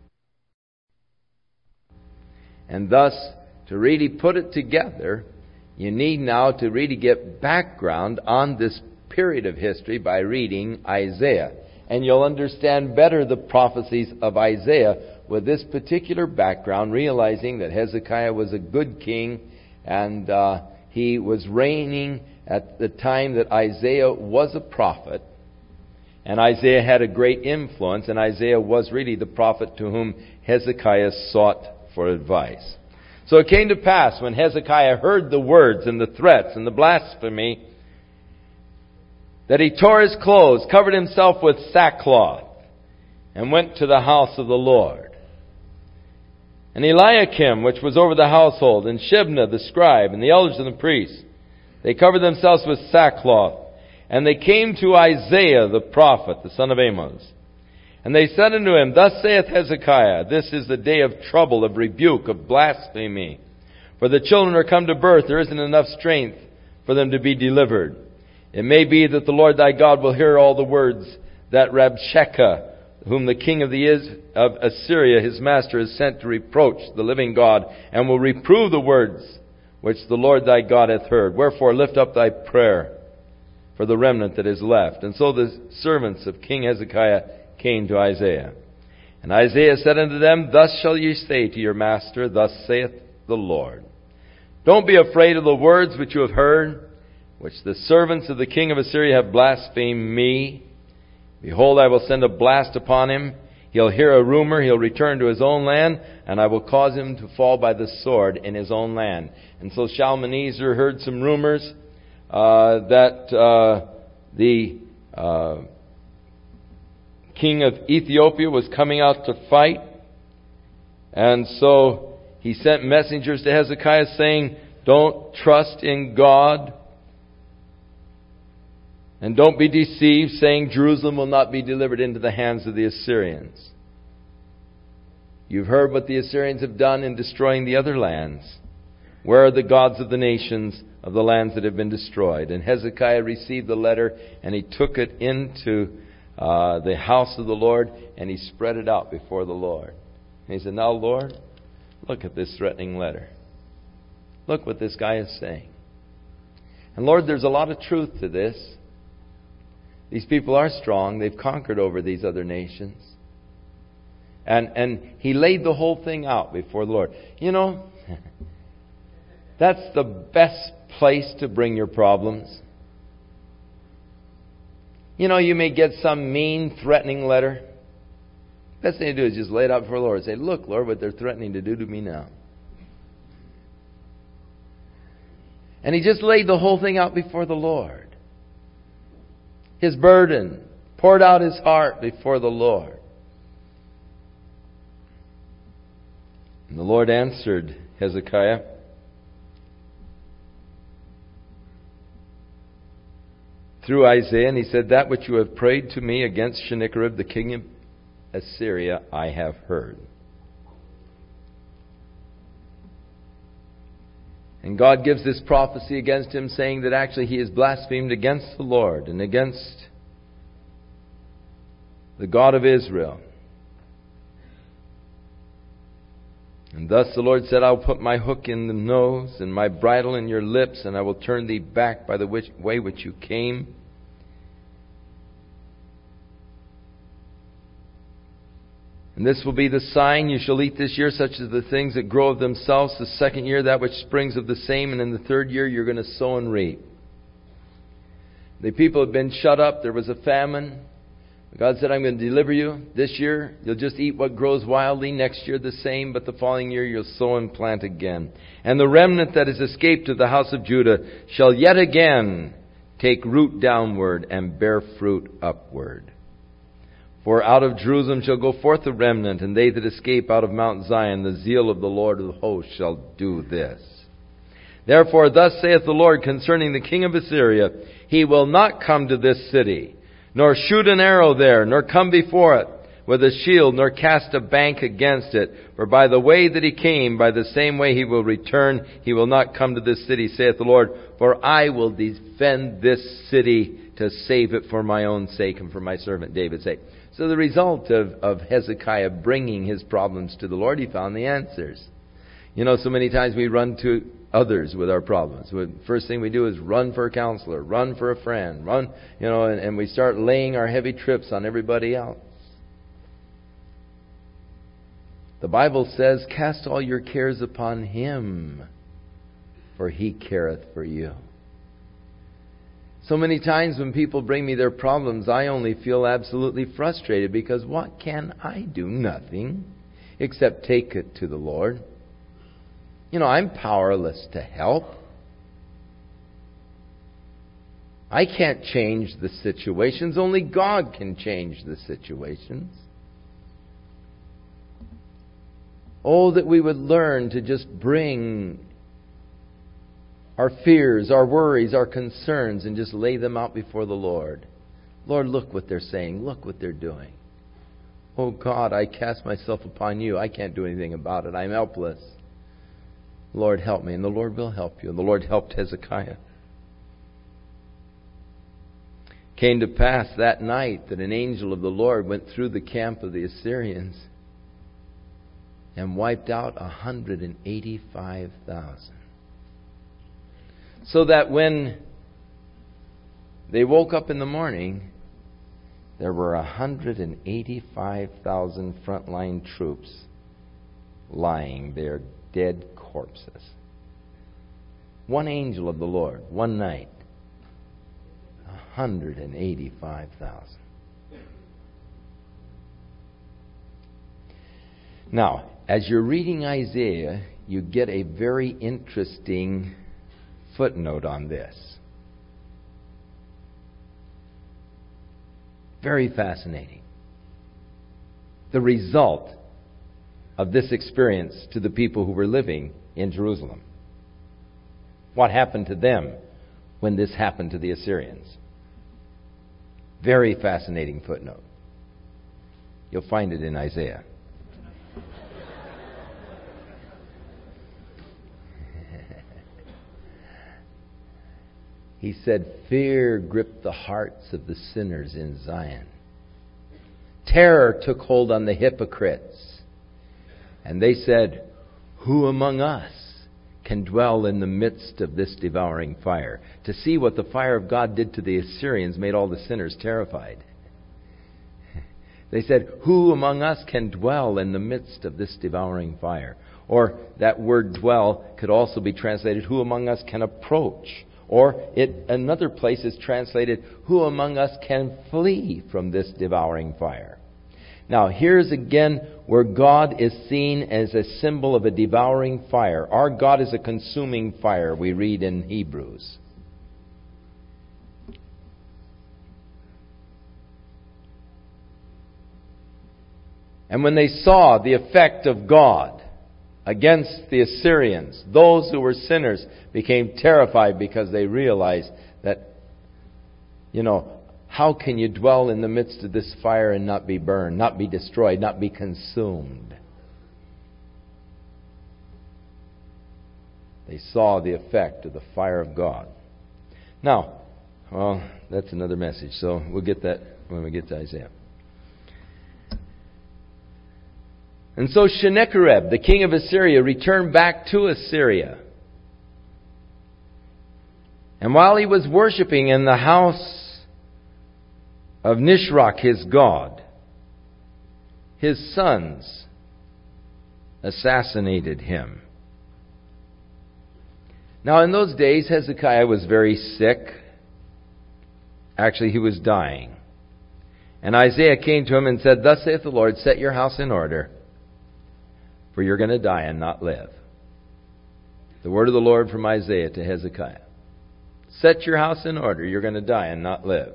And thus, to really put it together, you need now to really get background on this period of history by reading Isaiah. And you'll understand better the prophecies of Isaiah with this particular background, realizing that Hezekiah was a good king and he was reigning at the time that Isaiah was a prophet. And Isaiah had a great influence, and Isaiah was really the prophet to whom Hezekiah sought for advice. So it came to pass when Hezekiah heard the words and the threats and the blasphemy that he tore his clothes, covered himself with sackcloth, and went to the house of the Lord. And Eliakim, which was over the household, and Shebna the scribe, and the elders and the priests, they covered themselves with sackcloth, And they came to Isaiah the prophet, the son of Amos. And they said unto him, Thus saith Hezekiah, This is the day of trouble, of rebuke, of blasphemy. For the children are come to birth, there isn't enough strength for them to be delivered. It may be that the Lord thy God will hear all the words that Rabshakeh, whom the king of Assyria, his master, has sent to reproach the living God, and will reprove the words which the Lord thy God hath heard. Wherefore lift up thy prayer for the remnant that is left. And so the servants of King Hezekiah came to Isaiah. And Isaiah said unto them, Thus shall ye say to your master, Thus saith the Lord. Don't be afraid of the words which you have heard, which the servants of the king of Assyria have blasphemed me. Behold, I will send a blast upon him. He'll hear a rumor. He'll return to his own land, and I will cause him to fall by the sword in his own land. And so Shalmaneser heard some rumors that the king of Ethiopia was coming out to fight. And so he sent messengers to Hezekiah saying, Don't trust in God. And don't be deceived, saying Jerusalem will not be delivered into the hands of the Assyrians. You've heard what the Assyrians have done in destroying the other lands. Where are the gods of the nations of the lands that have been destroyed? And Hezekiah received the letter, and he took it into the house of the Lord, and he spread it out before the Lord. And he said, Now, Lord, look at this threatening letter. Look what this guy is saying. And Lord, there's a lot of truth to this. These people are strong. They've conquered over these other nations. And he laid the whole thing out before the Lord. You know, that's the best place to bring your problems. You know, you may get some mean, threatening letter. Best thing to do is just lay it out before the Lord and say, Look, Lord, what they're threatening to do to me now. And he just laid the whole thing out before the Lord. His burden, poured out his heart before the Lord. And the Lord answered Hezekiah, through Isaiah, and he said, That which you have prayed to me against Sennacherib, the king of Assyria, I have heard. And God gives this prophecy against him, saying that actually he has blasphemed against the Lord and against the God of Israel. And thus the Lord said, I will put my hook in the nose and my bridle in your lips, and I will turn thee back by the way which you came. And this will be the sign: you shall eat this year such as the things that grow of themselves. The second year that which springs of the same. And in the third year you're going to sow and reap. The people have been shut up. There was a famine. God said, I'm going to deliver you. This year you'll just eat what grows wildly. Next year the same. But the following year you'll sow and plant again. And the remnant that has escaped to the house of Judah shall yet again take root downward and bear fruit upward. For out of Jerusalem shall go forth a remnant, and they that escape out of Mount Zion, the zeal of the Lord of hosts shall do this. Therefore thus saith the Lord concerning the king of Assyria, He will not come to this city, nor shoot an arrow there, nor come before it with a shield, nor cast a bank against it. For by the way that he came, by the same way he will return. He will not come to this city, saith the Lord. For I will defend this city to save it for my own sake and for my servant David's sake. So the result of Hezekiah bringing his problems to the Lord, he found the answers. You know, so many times we run to others with our problems. The first thing we do is run for a counselor, run for a friend, run, and we start laying our heavy trips on everybody else. The Bible says, cast all your cares upon Him, for He careth for you. So many times when people bring me their problems, I only feel absolutely frustrated because what can I do? Nothing except take it to the Lord. I'm powerless to help. I can't change the situations. Only God can change the situations. Oh, that we would learn to just bring our fears, our worries, our concerns, and just lay them out before the Lord. Lord, look what they're saying. Look what they're doing. Oh God, I cast myself upon you. I can't do anything about it. I'm helpless. Lord, help me. And the Lord will help you. And the Lord helped Hezekiah. It came to pass that night that an angel of the Lord went through the camp of the Assyrians and wiped out 185,000. So that when they woke up in the morning, there were 185,000 frontline troops lying there, dead corpses. One angel of the Lord, one night, 185,000. Now, as you're reading Isaiah, you get a very interesting footnote on this. Very fascinating. The result of this experience to the people who were living in Jerusalem. What happened to them when this happened to the Assyrians? Very fascinating footnote. You'll find it in Isaiah. He said, fear gripped the hearts of the sinners in Zion. Terror took hold on the hypocrites. And they said, who among us can dwell in the midst of this devouring fire? To see what the fire of God did to the Assyrians made all the sinners terrified. They said, who among us can dwell in the midst of this devouring fire? Or that word dwell could also be translated, who among us can approach? Or another place is translated, who among us can flee from this devouring fire? Now, here's again where God is seen as a symbol of a devouring fire. Our God is a consuming fire, we read in Hebrews. And when they saw the effect of God against the Assyrians, those who were sinners became terrified because they realized that, how can you dwell in the midst of this fire and not be burned, not be destroyed, not be consumed? They saw the effect of the fire of God. Now, that's another message, so we'll get that when we get to Isaiah. And so Sennacherib, the king of Assyria, returned back to Assyria. And while he was worshiping in the house of Nisroch, his god, his sons assassinated him. Now, in those days, Hezekiah was very sick. Actually, he was dying. And Isaiah came to him and said, thus saith the Lord, set your house in order, for you're going to die and not live. The word of the Lord from Isaiah to Hezekiah. Set your house in order. You're going to die and not live.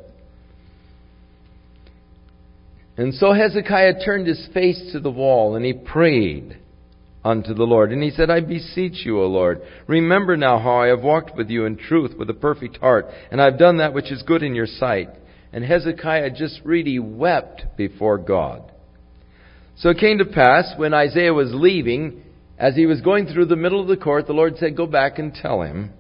And so Hezekiah turned his face to the wall and he prayed unto the Lord. And he said, I beseech you, O Lord, remember now how I have walked with you in truth with a perfect heart, and I have done that which is good in your sight. And Hezekiah just really wept before God. So it came to pass, when Isaiah was leaving, as he was going through the middle of the court, the Lord said, go back and tell him,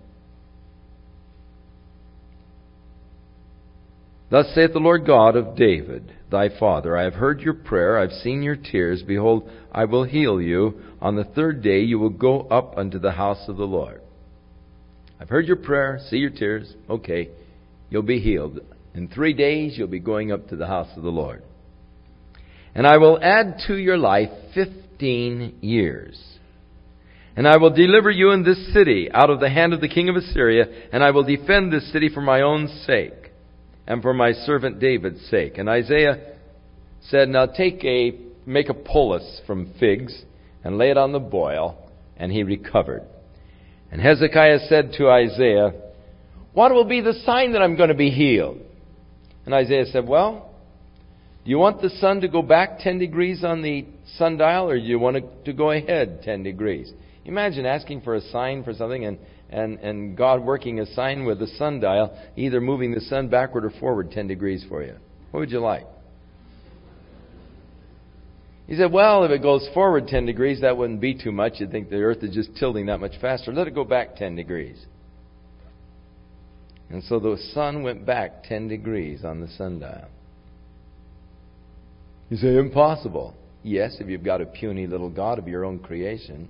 thus saith the Lord God of David, thy father, I have heard your prayer, I have seen your tears. Behold, I will heal you. On the third day you will go up unto the house of the Lord. I've heard your prayer, see your tears. Okay, you'll be healed. In 3 days you'll be going up to the house of the Lord. And I will add to your life 15 years. And I will deliver you in this city out of the hand of the king of Assyria, and I will defend this city for my own sake, and for my servant David's sake. And Isaiah said, now make a poultice from figs, and lay it on the boil, and he recovered. And Hezekiah said to Isaiah, what will be the sign that I'm going to be healed? And Isaiah said, well, do you want the sun to go back 10 degrees on the sundial, or do you want it to go ahead 10 degrees? Imagine asking for a sign for something and God working a sign with a sundial, either moving the sun backward or forward 10 degrees for you. What would you like? He said, well, if it goes forward 10 degrees, that wouldn't be too much. You'd think the earth is just tilting that much faster. Let it go back 10 degrees. And so the sun went back 10 degrees on the sundial. You say, impossible. Yes, if you've got a puny little God of your own creation.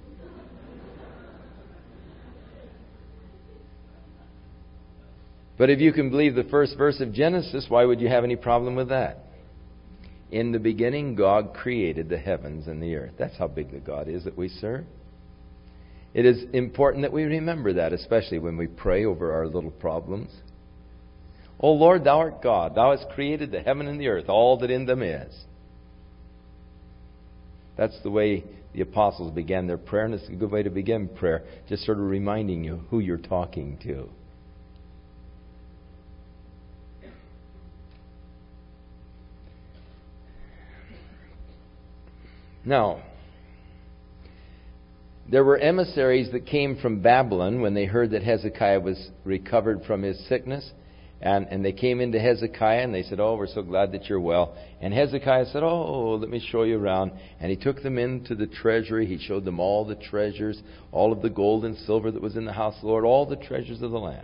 But if you can believe the first verse of Genesis, why would you have any problem with that? In the beginning, God created the heavens and the earth. That's how big the God is that we serve. It is important that we remember that, especially when we pray over our little problems. O Lord, Thou art God. Thou hast created the heaven and the earth, all that in them is. That's the way the apostles began their prayer, and it's a good way to begin prayer, just sort of reminding you who you're talking to. Now, there were emissaries that came from Babylon when they heard that Hezekiah was recovered from his sickness. And they came into Hezekiah and they said, oh, we're so glad that you're well. And Hezekiah said, oh, let me show you around. And he took them into the treasury. He showed them all the treasures, all of the gold and silver that was in the house of the Lord, all the treasures of the land.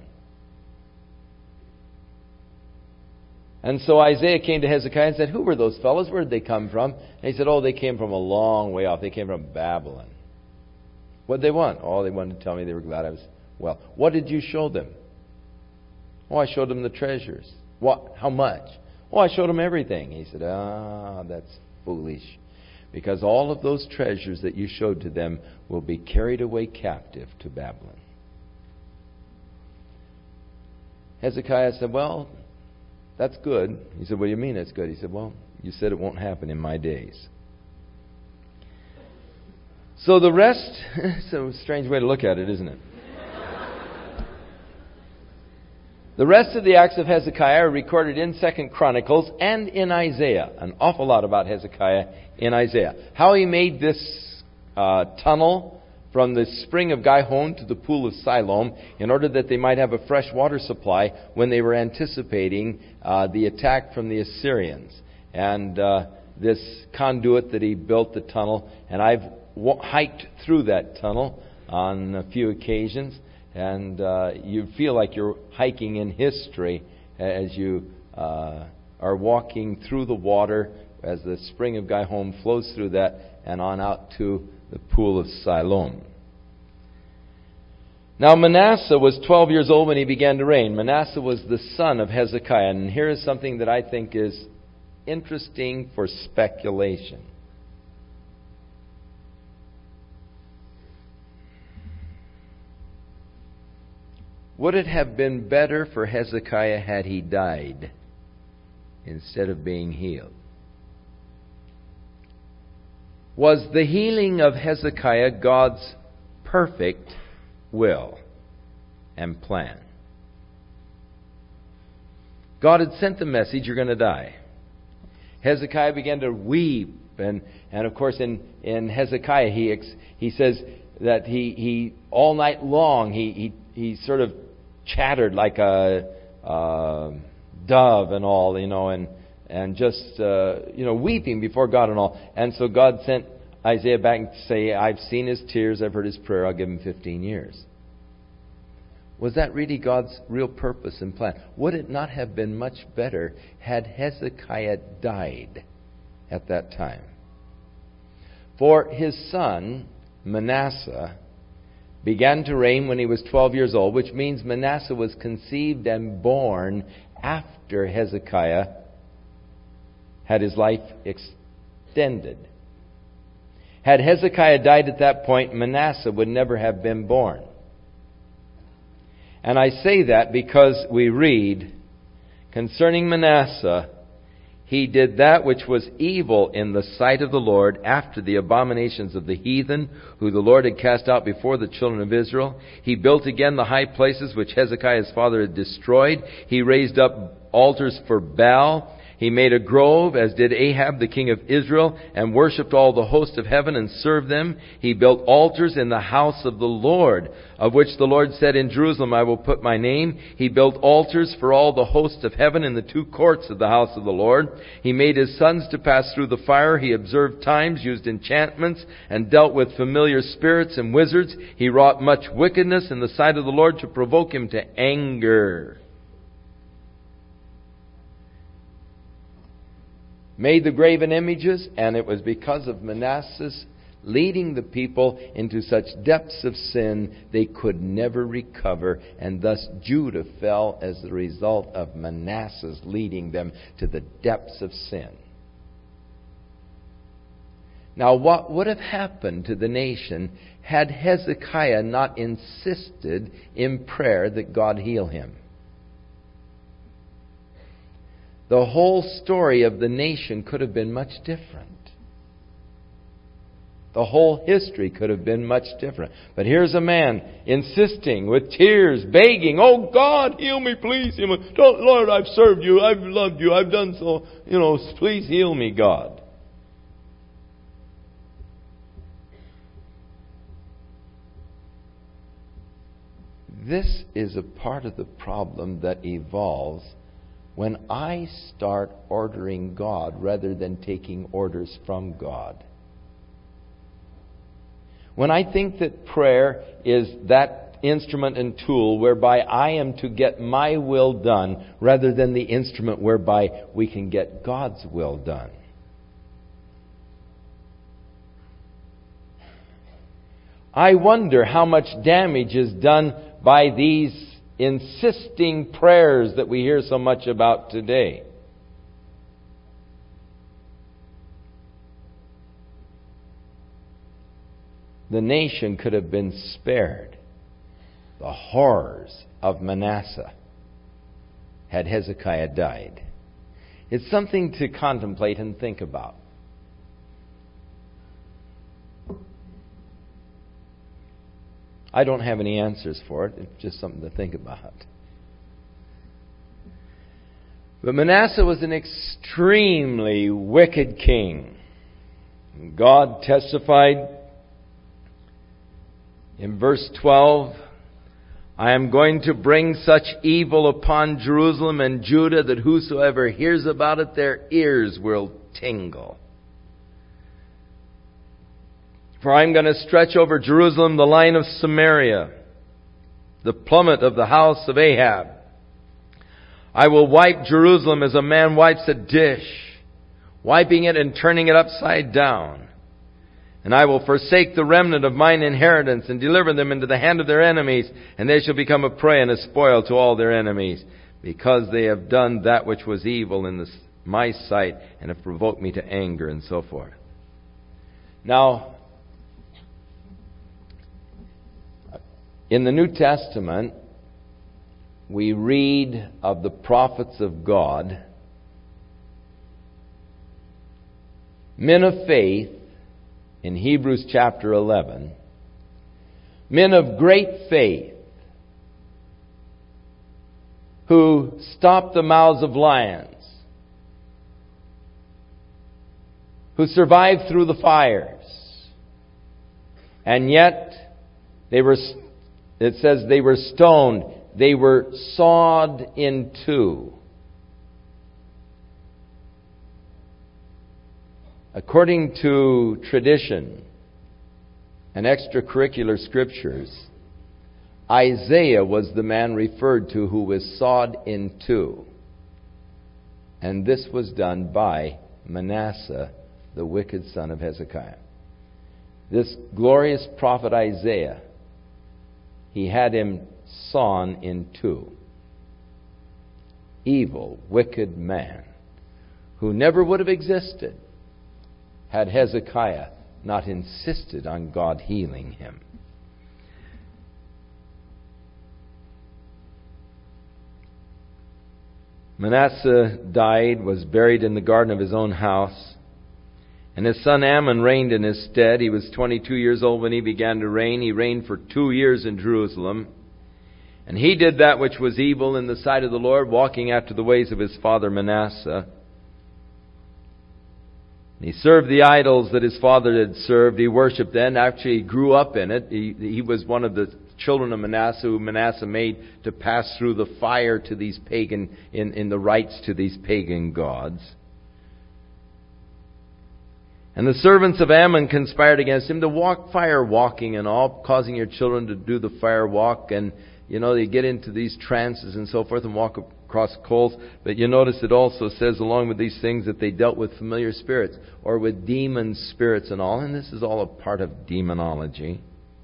And so Isaiah came to Hezekiah and said, who were those fellows? Where did they come from? And he said, oh, they came from a long way off. They came from Babylon. What did they want? Oh, they wanted to tell me they were glad I was well. What did you show them? Oh, I showed them the treasures. What? How much? Oh, I showed them everything. He said, that's foolish. Because all of those treasures that you showed to them will be carried away captive to Babylon. Hezekiah said, well, that's good. He said, what do you mean it's good? He said, well, you said it won't happen in my days. So the rest, it's a strange way to look at it, isn't it? The rest of the acts of Hezekiah are recorded in 2 Chronicles and in Isaiah. An awful lot about Hezekiah in Isaiah. How he made this tunnel from the spring of Gihon to the pool of Siloam in order that they might have a fresh water supply when they were anticipating the attack from the Assyrians. And this conduit that he built the tunnel, and I've hiked through that tunnel on a few occasions. And you feel like you're hiking in history as you are walking through the water as the spring of Gihon flows through that and on out to the pool of Siloam. Now Manasseh was 12 years old when he began to reign. Manasseh was the son of Hezekiah. And here is something that I think is interesting for speculation. Would it have been better for Hezekiah had he died instead of being healed? Was the healing of Hezekiah God's perfect will and plan? God had sent the message, you're going to die. Hezekiah began to weep. And of course in Hezekiah he says that he all night long he sort of chattered like a dove and all, and just weeping before God and all. And so God sent Isaiah back to say, I've seen his tears, I've heard his prayer, I'll give him 15 years. Was that really God's real purpose and plan? Would it not have been much better had Hezekiah died at that time? For his son, Manasseh, began to reign when he was 12 years old, which means Manasseh was conceived and born after Hezekiah had his life extended. Had Hezekiah died at that point, Manasseh would never have been born. And I say that because we read concerning Manasseh, he did that which was evil in the sight of the Lord after the abominations of the heathen, who the Lord had cast out before the children of Israel. He built again the high places which Hezekiah his father had destroyed. He raised up altars for Baal, He made a grove, as did Ahab the king of Israel, and worshipped all the host of heaven and served them. He built altars in the house of the Lord, of which the Lord said, in Jerusalem I will put my name. He built altars for all the host of heaven in the two courts of the house of the Lord. He made his sons to pass through the fire. He observed times, used enchantments, and dealt with familiar spirits and wizards. He wrought much wickedness in the sight of the Lord to provoke him to anger. Made the graven images, and it was because of Manasseh's leading the people into such depths of sin they could never recover, and thus Judah fell as the result of Manasseh's leading them to the depths of sin. Now, what would have happened to the nation had Hezekiah not insisted in prayer that God heal him? The whole story of the nation could have been much different. The whole history could have been much different. But here's a man insisting with tears, begging, oh God, heal me, please heal me. Don't, Lord, I've served you, I've loved you, I've done so, please heal me, God. This is a part of the problem that evolves when I start ordering God rather than taking orders from God. When I think that prayer is that instrument and tool whereby I am to get my will done rather than the instrument whereby we can get God's will done. I wonder how much damage is done by these insisting prayers that we hear so much about today. The nation could have been spared the horrors of Manasseh had Hezekiah died. It's something to contemplate and think about. I don't have any answers for it. It's just something to think about. But Manasseh was an extremely wicked king. God testified in verse 12, I am going to bring such evil upon Jerusalem and Judah that whosoever hears about it, their ears will tingle. For I am going to stretch over Jerusalem the line of Samaria, the plummet of the house of Ahab. I will wipe Jerusalem as a man wipes a dish, wiping it and turning it upside down. And I will forsake the remnant of mine inheritance and deliver them into the hand of their enemies, and they shall become a prey and a spoil to all their enemies, because they have done that which was evil in my sight and have provoked me to anger, and so forth. Now, in the New Testament, we read of the prophets of God, men of faith, in Hebrews chapter 11, men of great faith, who stopped the mouths of lions, who survived through the fires, and yet it says they were stoned, they were sawed in two. According to tradition and extracurricular scriptures, Isaiah was the man referred to who was sawed in two. And this was done by Manasseh, the wicked son of Hezekiah. This glorious prophet Isaiah, he had him sawn in two. Evil, wicked man, who never would have existed had Hezekiah not insisted on God healing him. Manasseh died, was buried in the garden of his own house, and his son Amon reigned in his stead. He was 22 years old when he began to reign. He reigned for 2 years in Jerusalem. And he did that which was evil in the sight of the Lord, walking after the ways of his father Manasseh. He served the idols that his father had served. He worshipped them. Actually, he grew up in it. He was one of the children of Manasseh, who Manasseh made to pass through the fire to these pagan, in the rites to these pagan gods. And the servants of Ammon conspired against him to walk fire walking and all, causing your children to do the fire walk. And, they get into these trances and so forth and walk across coals. But you notice it also says along with these things that they dealt with familiar spirits or with demon spirits and all. And this is all a part of demonology.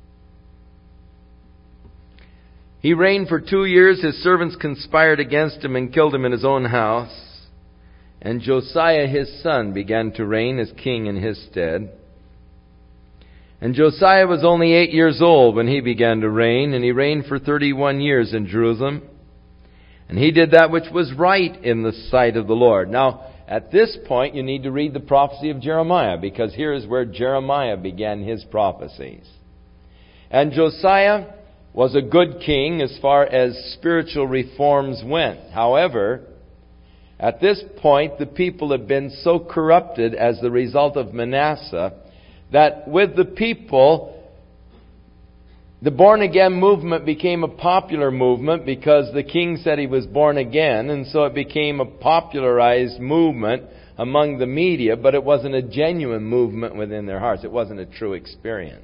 He reigned for 2 years. His servants conspired against him and killed him in his own house. And Josiah his son began to reign as king in his stead. And Josiah was only 8 years old when he began to reign, and he reigned for 31 years in Jerusalem. And he did that which was right in the sight of the Lord. Now, at this point, you need to read the prophecy of Jeremiah, because here is where Jeremiah began his prophecies. And Josiah was a good king as far as spiritual reforms went. However, at this point, the people had been so corrupted as the result of Manasseh that with the people, the born-again movement became a popular movement because the king said he was born again, and so it became a popularized movement among the media, but it wasn't a genuine movement within their hearts. It wasn't a true experience.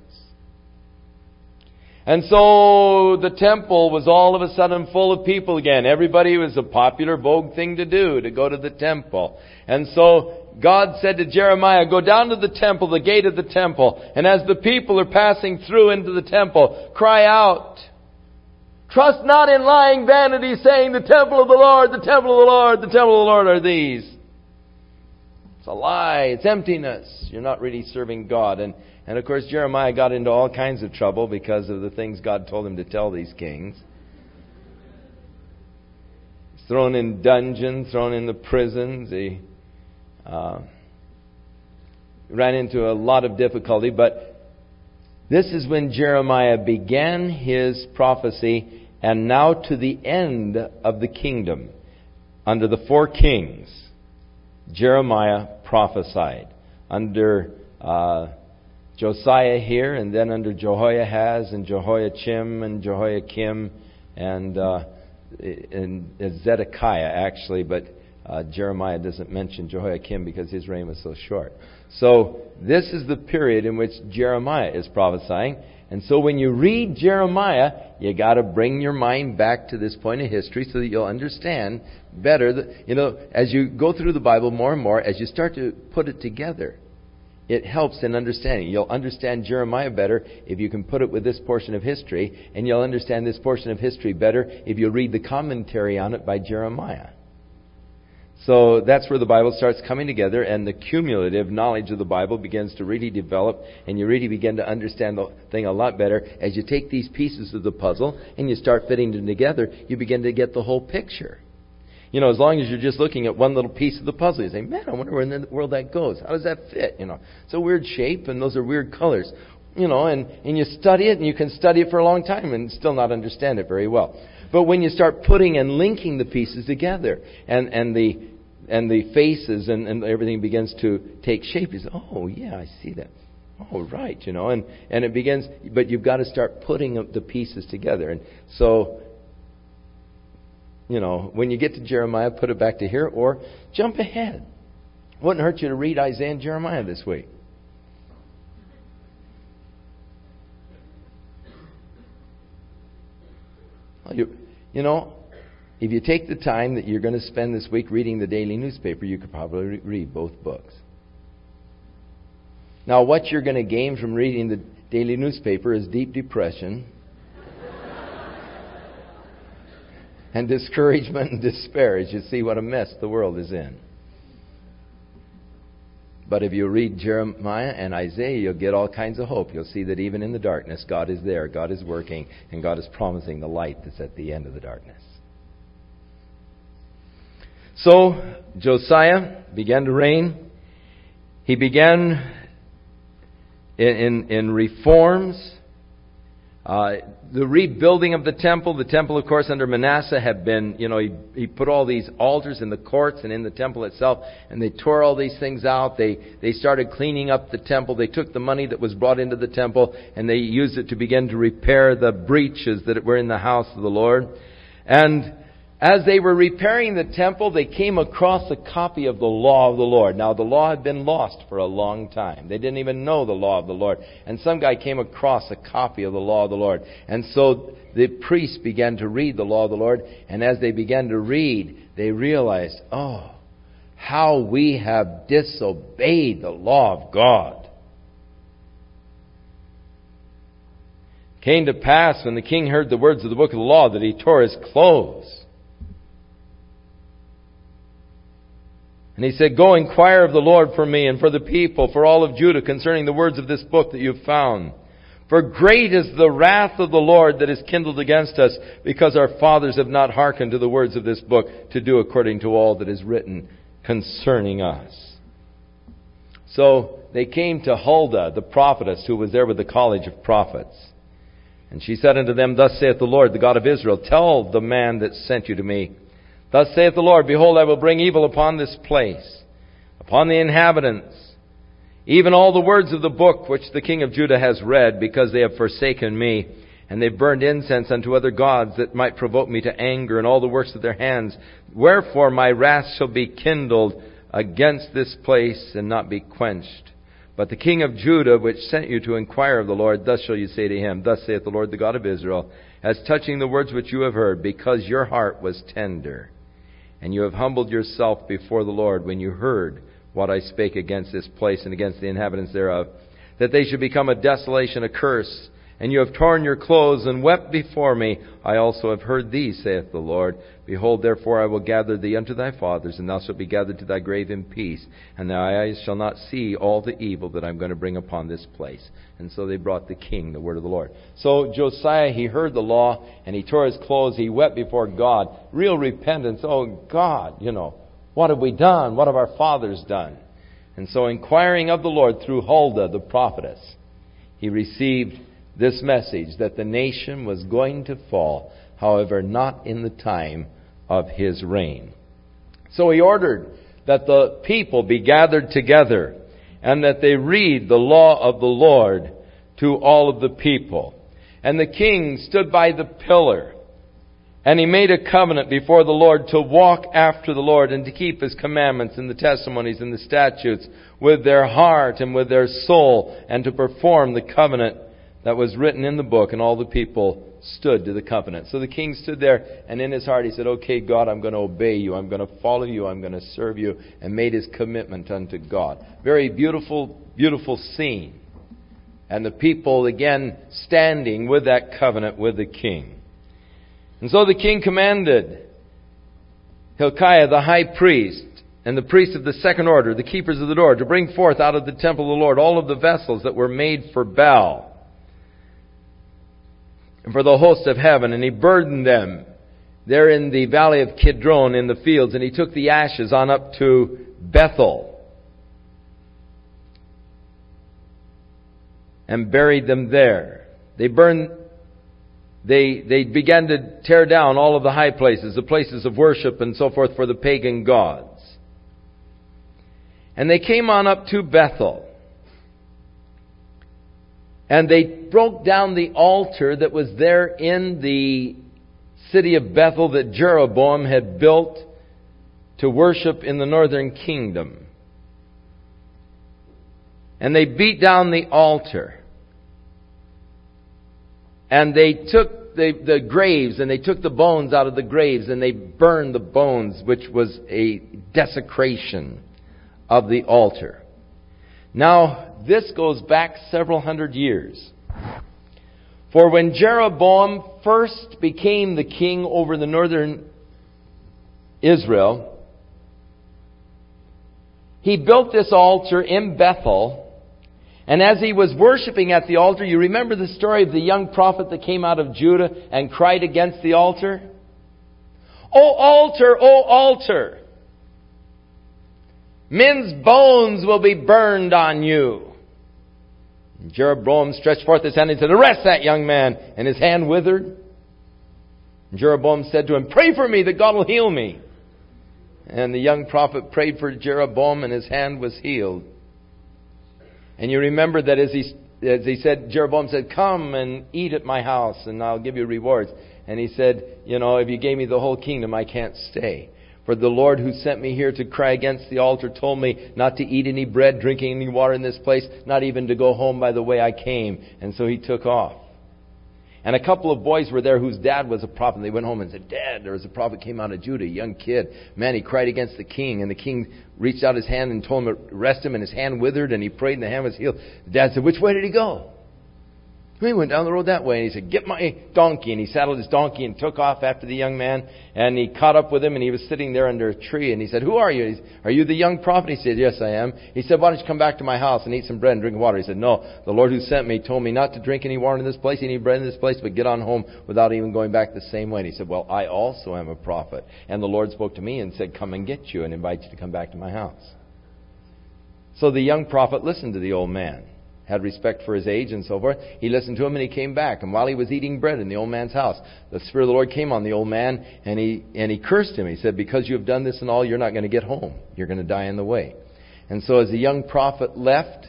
And so the temple was all of a sudden full of people again. Everybody, was a popular, vogue thing to do, to go to the temple. And so God said to Jeremiah, go down to the temple, the gate of the temple, and as the people are passing through into the temple, cry out, trust not in lying vanity, saying, the temple of the Lord, the temple of the Lord, the temple of the Lord are these. It's a lie. It's emptiness. You're not really serving God. And of course, Jeremiah got into all kinds of trouble because of the things God told him to tell these kings. He's thrown in dungeons, thrown in the prisons. He ran into a lot of difficulty. But this is when Jeremiah began his prophecy, and now to the end of the kingdom, under the 4 kings, Jeremiah prophesied. Under Josiah here, and then under Jehoiahaz and Jehoiachim and Jehoiakim and Zedekiah actually, but Jeremiah doesn't mention Jehoiakim because his reign was so short. So this is the period in which Jeremiah is prophesying. And so when you read Jeremiah, you got to bring your mind back to this point of history so that you'll understand better that, as you go through the Bible more and more, as you start to put it together, it helps in understanding. You'll understand Jeremiah better if you can put it with this portion of history, and you'll understand this portion of history better if you read the commentary on it by Jeremiah. So that's where the Bible starts coming together, and the cumulative knowledge of the Bible begins to really develop, and you really begin to understand the thing a lot better. As you take these pieces of the puzzle and you start fitting them together, you begin to get the whole picture. As long as you're just looking at one little piece of the puzzle, you say, man, I wonder where in the world that goes. How does that fit? It's a weird shape, and those are weird colors. And you study it, and you can study it for a long time and still not understand it very well. But when you start putting and linking the pieces together, and the faces and everything begins to take shape, you say, oh, yeah, I see that. Oh, right, and it begins, but you've got to start putting the pieces together. And so, when you get to Jeremiah, put it back to here or jump ahead. Wouldn't hurt you to read Isaiah and Jeremiah this week. Well, if you take the time that you're going to spend this week reading the daily newspaper, you could probably read both books. Now, what you're going to gain from reading the daily newspaper is deep depression and discouragement and despair as you see what a mess the world is in. But if you read Jeremiah and Isaiah, you'll get all kinds of hope. You'll see that even in the darkness, God is there, God is working, and God is promising the light that's at the end of the darkness. So, Josiah began to reign. He began in reforms. The rebuilding of the temple, of course, under Manasseh had been, he put all these altars in the courts and in the temple itself, and they tore all these things out. They started cleaning up the temple. They took the money that was brought into the temple, and they used it to begin to repair the breaches that were in the house of the Lord. And as they were repairing the temple, they came across a copy of the law of the Lord. Now, the law had been lost for a long time. They didn't even know the law of the Lord. And some guy came across a copy of the law of the Lord. And so the priests began to read the law of the Lord. And as they began to read, they realized, how we have disobeyed the law of God. It came to pass when the king heard the words of the book of the law that he tore his clothes. And he said, "Go inquire of the Lord for me and for the people, for all of Judah, concerning the words of this book that you have found. For great is the wrath of the Lord that is kindled against us, because our fathers have not hearkened to the words of this book, to do according to all that is written concerning us." So they came to Huldah, the prophetess, who was there with the college of prophets. And she said unto them, "Thus saith the Lord, the God of Israel, tell the man that sent you to me, Thus saith the Lord, Behold, I will bring evil upon this place, upon the inhabitants, even all the words of the book which the king of Judah has read, because they have forsaken me, and they burned incense unto other gods that might provoke me to anger, and all the works of their hands. Wherefore my wrath shall be kindled against this place, and not be quenched. But the king of Judah, which sent you to inquire of the Lord, thus shall you say to him, Thus saith the Lord, the God of Israel, as touching the words which you have heard, because your heart was tender, and you have humbled yourself before the Lord when you heard what I spake against this place and against the inhabitants thereof, that they should become a desolation, a curse, and you have torn your clothes and wept before me. I also have heard thee, saith the Lord. Behold, therefore I will gather thee unto thy fathers, and thou shalt be gathered to thy grave in peace, and thy eyes shall not see all the evil that I'm going to bring upon this place. And so they brought the king the word of the Lord. So Josiah, he heard the law, and he tore his clothes. He wept before God. Real repentance. Oh, God, what have we done? What have our fathers done? And so inquiring of the Lord through Huldah, the prophetess, he received this message that the nation was going to fall, however, not in the time of his reign. So he ordered that the people be gathered together and that they read the law of the Lord to all of the people. And the king stood by the pillar, and he made a covenant before the Lord to walk after the Lord and to keep His commandments and the testimonies and the statutes with their heart and with their soul, and to perform the covenant that was written in the book. And all the people stood to the covenant. So the king stood there, and in his heart he said, Okay, God, I'm going to obey you. I'm going to follow you. I'm going to serve you. And made his commitment unto God. Very beautiful, beautiful scene. And the people again standing with that covenant with the king. And so the king commanded Hilkiah the high priest and the priests of the second order, the keepers of the door, to bring forth out of the temple of the Lord all of the vessels that were made for Baal and for the host of heaven. And he burdened them there in the valley of Kidron in the fields. And he took the ashes on up to Bethel and buried them there. They began to tear down all of the high places, the places of worship and so forth for the pagan gods. And they came on up to Bethel. And they broke down the altar that was there in the city of Bethel that Jeroboam had built to worship in the northern kingdom. And they beat down the altar. And they took the graves, and they took the bones out of the graves, and they burned the bones, which was a desecration of the altar. Now, this goes back several hundred years. For when Jeroboam first became the king over the northern Israel, he built this altar in Bethel. And as he was worshiping at the altar, you remember the story of the young prophet that came out of Judah and cried against the altar? O altar, O altar! Men's bones will be burned on you. And Jeroboam stretched forth his hand and said, "Arrest that young man." And his hand withered. And Jeroboam said to him, "Pray for me that God will heal me." And the young prophet prayed for Jeroboam, and his hand was healed. And you remember that as he said, Jeroboam said, "Come and eat at my house, and I'll give you rewards." And he said, "If you gave me the whole kingdom, I can't stay. For the Lord who sent me here to cry against the altar told me not to eat any bread, drink any water in this place, not even to go home by the way I came." And so he took off. And a couple of boys were there whose dad was a prophet. They went home and said, "Dad, there was a prophet came out of Judah, a young kid. Man, he cried against the king." And the king reached out his hand and told him to arrest him. And his hand withered and he prayed and the hand was healed. The dad said, "Which way did he go?" He went down the road that way. And he said, "Get my donkey." And he saddled his donkey and took off after the young man. And he caught up with him and he was sitting there under a tree. And he said, "Who are you?" He said, "Are you the young prophet?" He said, "Yes, I am." He said, "Why don't you come back to my house and eat some bread and drink water?" He said, "No, the Lord who sent me told me not to drink any water in this place, any bread in this place, but get on home without even going back the same way." And he said, "Well, I also am a prophet. And the Lord spoke to me and said, 'Come and get you and invite you to come back to my house.'" So the young prophet listened to the old man, had respect for his age and so forth. He listened to him and he came back. And while he was eating bread in the old man's house, the Spirit of the Lord came on the old man and he cursed him. He said, "Because you have done this and all, you're not going to get home. You're going to die on the way." And so as the young prophet left,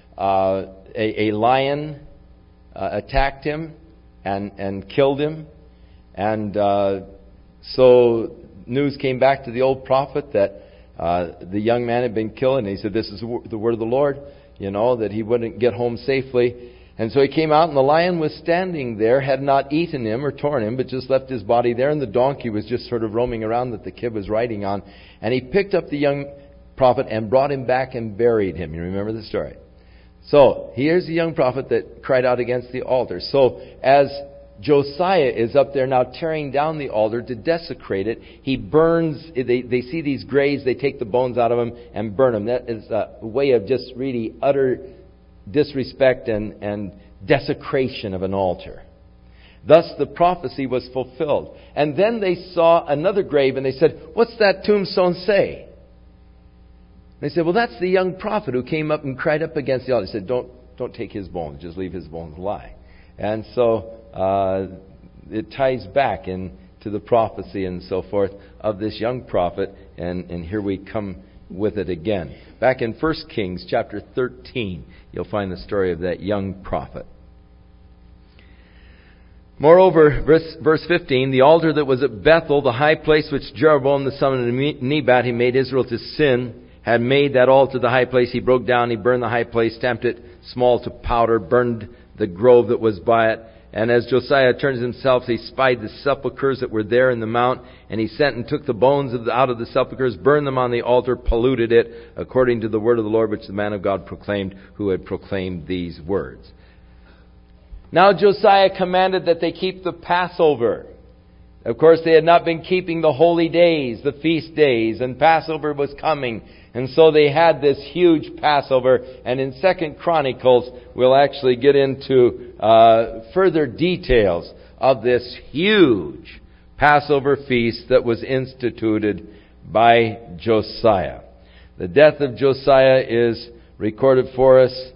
a lion attacked him and killed him. And so news came back to the old prophet that the young man had been killed. And he said, "This is the word of the Lord." That he wouldn't get home safely. And so he came out, and the lion was standing there, had not eaten him or torn him, but just left his body there, and the donkey was just sort of roaming around that the kid was riding on. And he picked up the young prophet and brought him back and buried him. You remember the story? So, here's the young prophet that cried out against the altar. So, as Josiah is up there now tearing down the altar to desecrate it, he burns, they see these graves, they take the bones out of them and burn them. That is a way of just really utter disrespect and desecration of an altar. Thus the prophecy was fulfilled. And then they saw another grave and they said, "What's that tombstone say?" They said, "Well, that's the young prophet who came up and cried up against the altar." He said, Don't take his bones, just leave his bones lie." And so it ties back into the prophecy and so forth of this young prophet. And here we come with it again. Back in 1 Kings chapter 13, you'll find the story of that young prophet. "Moreover," verse 15, "the altar that was at Bethel, the high place which Jeroboam the son of Nebat, he made Israel to sin, had made that altar the high place. He broke down, he burned the high place, stamped it small to powder, burned the grove that was by it. And as Josiah turned himself, he spied the sepulchres that were there in the mount, and he sent and took the bones out of the sepulchres, burned them on the altar, polluted it, according to the word of the Lord, which the man of God proclaimed, who had proclaimed these words." Now Josiah commanded that they keep the Passover. Of course, they had not been keeping the holy days, the feast days, and Passover was coming. And so they had this huge Passover. And in 2 Chronicles, we'll actually get into further details of this huge Passover feast that was instituted by Josiah. The death of Josiah is recorded for us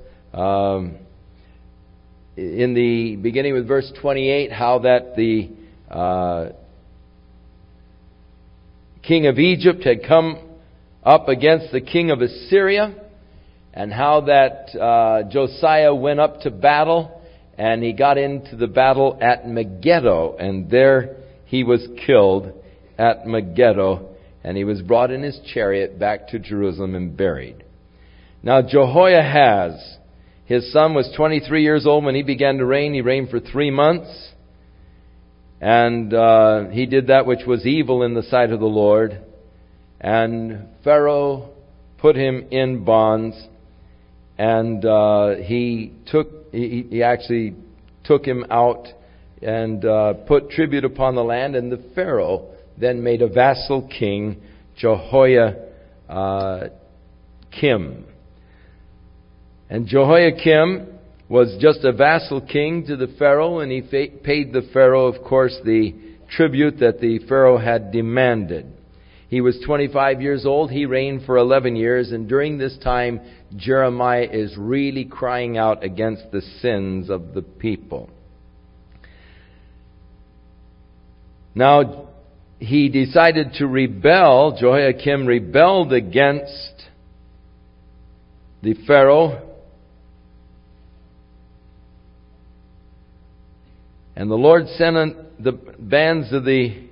in the beginning with verse 28, how that the king of Egypt had come up against the king of Assyria, and how that Josiah went up to battle, and he got into the battle at Megiddo, and there he was killed at Megiddo, and he was brought in his chariot back to Jerusalem and buried. Now Jehoahaz, his son, was 23 years old when he began to reign. He reigned for 3 months, and he did that which was evil in the sight of the Lord. And Pharaoh put him in bonds, and he actually took him out and put tribute upon the land. And the Pharaoh then made a vassal king, Jehoiakim. And Jehoiakim was just a vassal king to the Pharaoh, and he paid the Pharaoh, of course, the tribute that the Pharaoh had demanded. He was 25 years old. He reigned for 11 years. And during this time, Jeremiah is really crying out against the sins of the people. Now, he decided to rebel. Jehoiakim rebelled against the Pharaoh. And the Lord sent the bands of the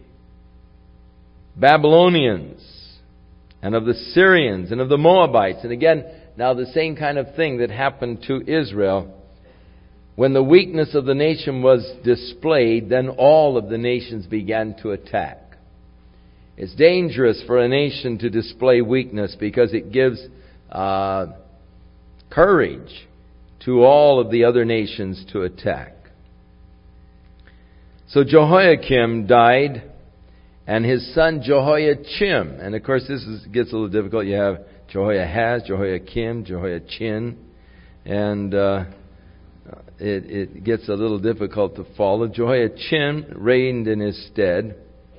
Babylonians and of the Syrians and of the Moabites. And again, now the same kind of thing that happened to Israel. When the weakness of the nation was displayed, then all of the nations began to attack. It's dangerous for a nation to display weakness because it gives courage to all of the other nations to attack. So Jehoiakim died, and his son Jehoiachim. And of course this gets a little difficult. You have Jehoiahaz, Jehoiakim, Jehoiachin. And it gets a little difficult to follow. Jehoiachin reigned in his stead.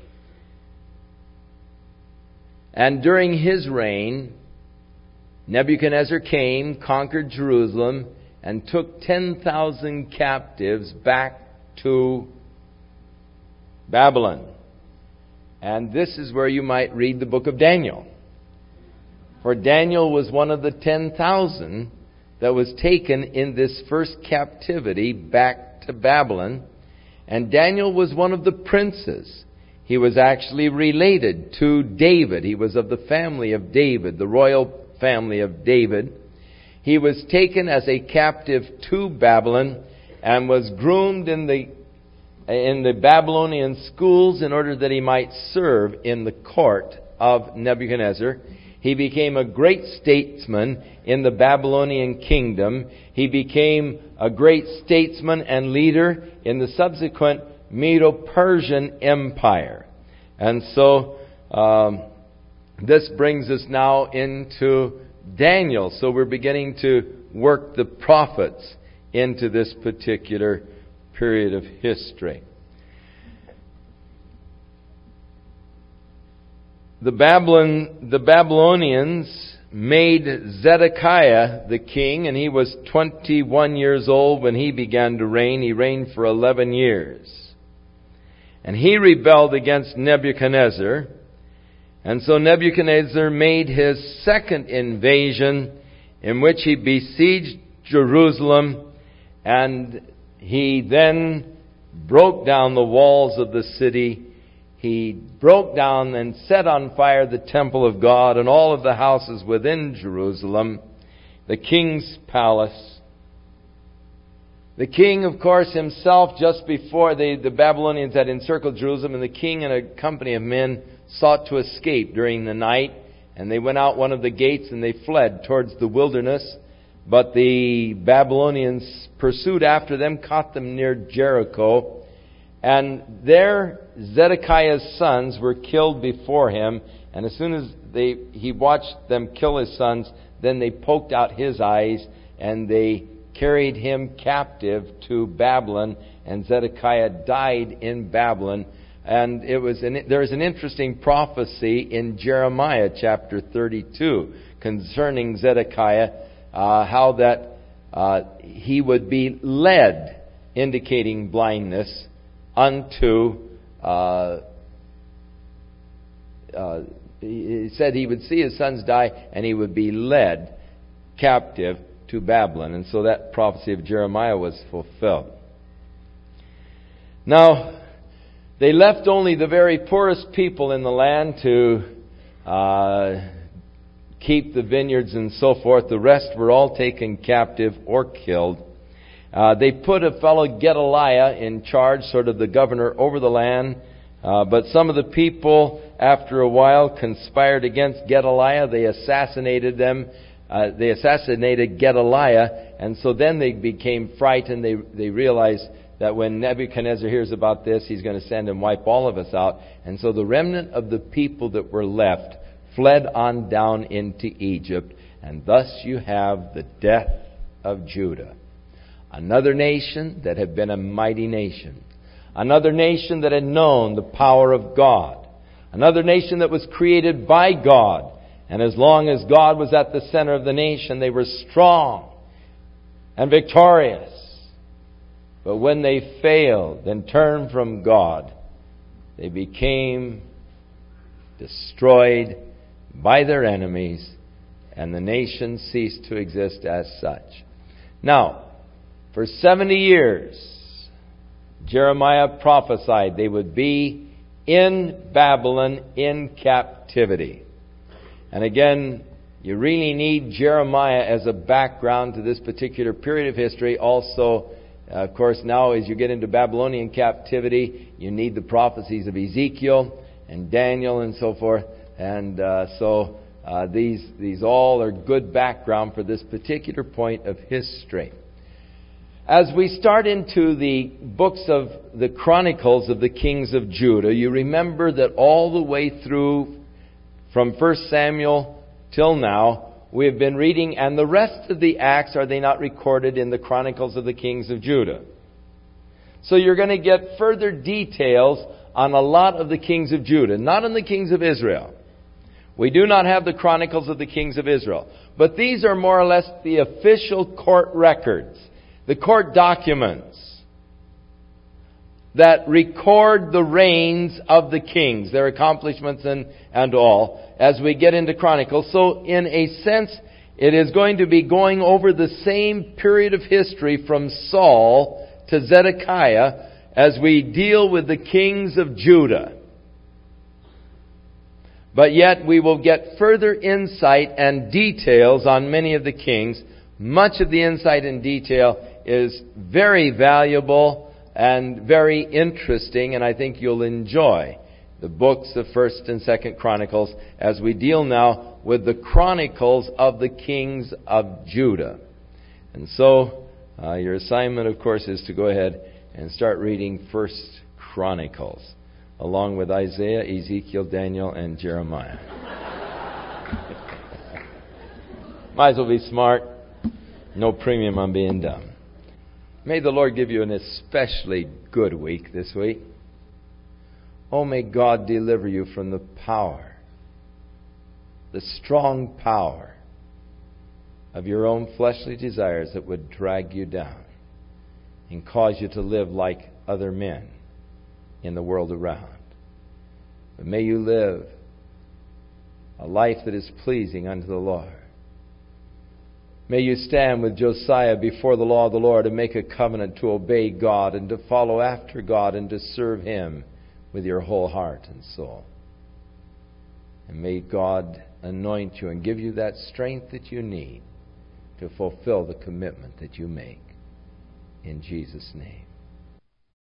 And during his reign, Nebuchadnezzar came, conquered Jerusalem, and took 10,000 captives back to Babylon. And this is where you might read the book of Daniel. For Daniel was one of the 10,000 that was taken in this first captivity back to Babylon. And Daniel was one of the princes. He was actually related to David. He was of the family of David, the royal family of David. He was taken as a captive to Babylon and was groomed in the Babylonian schools in order that he might serve in the court of Nebuchadnezzar. He became a great statesman in the Babylonian kingdom. He became a great statesman and leader in the subsequent Medo-Persian Empire. And so this brings us now into Daniel. So we're beginning to work the prophets into this particular period of history. The Babylonians made Zedekiah the king, and he was 21 years old when he began to reign. He reigned for 11 years. And he rebelled against Nebuchadnezzar. And so Nebuchadnezzar made his second invasion, in which he besieged Jerusalem, and he then broke down the walls of the city. He broke down and set on fire the temple of God and all of the houses within Jerusalem, the king's palace. The king, of course, himself, just before the Babylonians had encircled Jerusalem, and the king and a company of men sought to escape during the night. And they went out one of the gates and they fled towards the wilderness. But the Babylonians pursued after them, caught them near Jericho. And there Zedekiah's sons were killed before him. And as soon as he watched them kill his sons, then they poked out his eyes and they carried him captive to Babylon. And Zedekiah died in Babylon. And there is an interesting prophecy in Jeremiah chapter 32 concerning Zedekiah, how that he would be led, indicating blindness, unto, he said he would see his sons die and he would be led captive to Babylon. And so that prophecy of Jeremiah was fulfilled. Now, they left only the very poorest people in the land to keep the vineyards and so forth. The rest were all taken captive or killed. They put a fellow Gedaliah in charge, sort of the governor over the land. But some of the people, after a while, conspired against Gedaliah. They assassinated them. They assassinated Gedaliah. And so then they became frightened. They realized that when Nebuchadnezzar hears about this, he's going to send and wipe all of us out. And so the remnant of the people that were left fled on down into Egypt. And thus you have the death of Judah. Another nation that had been a mighty nation. Another nation that had known the power of God. Another nation that was created by God. And as long as God was at the center of the nation, they were strong and victorious. But when they failed and turned from God, they became destroyed by their enemies, and the nation ceased to exist as such. Now, for 70 years, Jeremiah prophesied they would be in Babylon in captivity. And again, you really need Jeremiah as a background to this particular period of history. Also, of course, now as you get into Babylonian captivity, you need the prophecies of Ezekiel and Daniel and so forth. And these all are good background for this particular point of history. As we start into the books of the Chronicles of the Kings of Judah, you remember that all the way through from 1 Samuel till now, we have been reading, and the rest of the Acts, are they not recorded in the Chronicles of the Kings of Judah? So you're going to get further details on a lot of the kings of Judah, not on the kings of Israel. We do not have the Chronicles of the Kings of Israel. But these are more or less the official court records, the court documents that record the reigns of the kings, their accomplishments and all, as we get into Chronicles. So in a sense, it is going to be going over the same period of history from Saul to Zedekiah as we deal with the kings of Judah. But yet we will get further insight and details on many of the kings. Much of the insight and detail is very valuable and very interesting, and I think you'll enjoy the books of 1st and 2nd Chronicles as we deal now with the Chronicles of the kings of Judah. And so your assignment, of course, is to go ahead and start reading 1st Chronicles, along with Isaiah, Ezekiel, Daniel, and Jeremiah. Might as well be smart. No premium on being dumb. May the Lord give you an especially good week this week. Oh, may God deliver you from the power, the strong power of your own fleshly desires that would drag you down and cause you to live like other men in the world around. But may you live a life that is pleasing unto the Lord. May you stand with Josiah before the law of the Lord and make a covenant to obey God and to follow after God and to serve Him with your whole heart and soul. And may God anoint you and give you that strength that you need to fulfill the commitment that you make. In Jesus' name.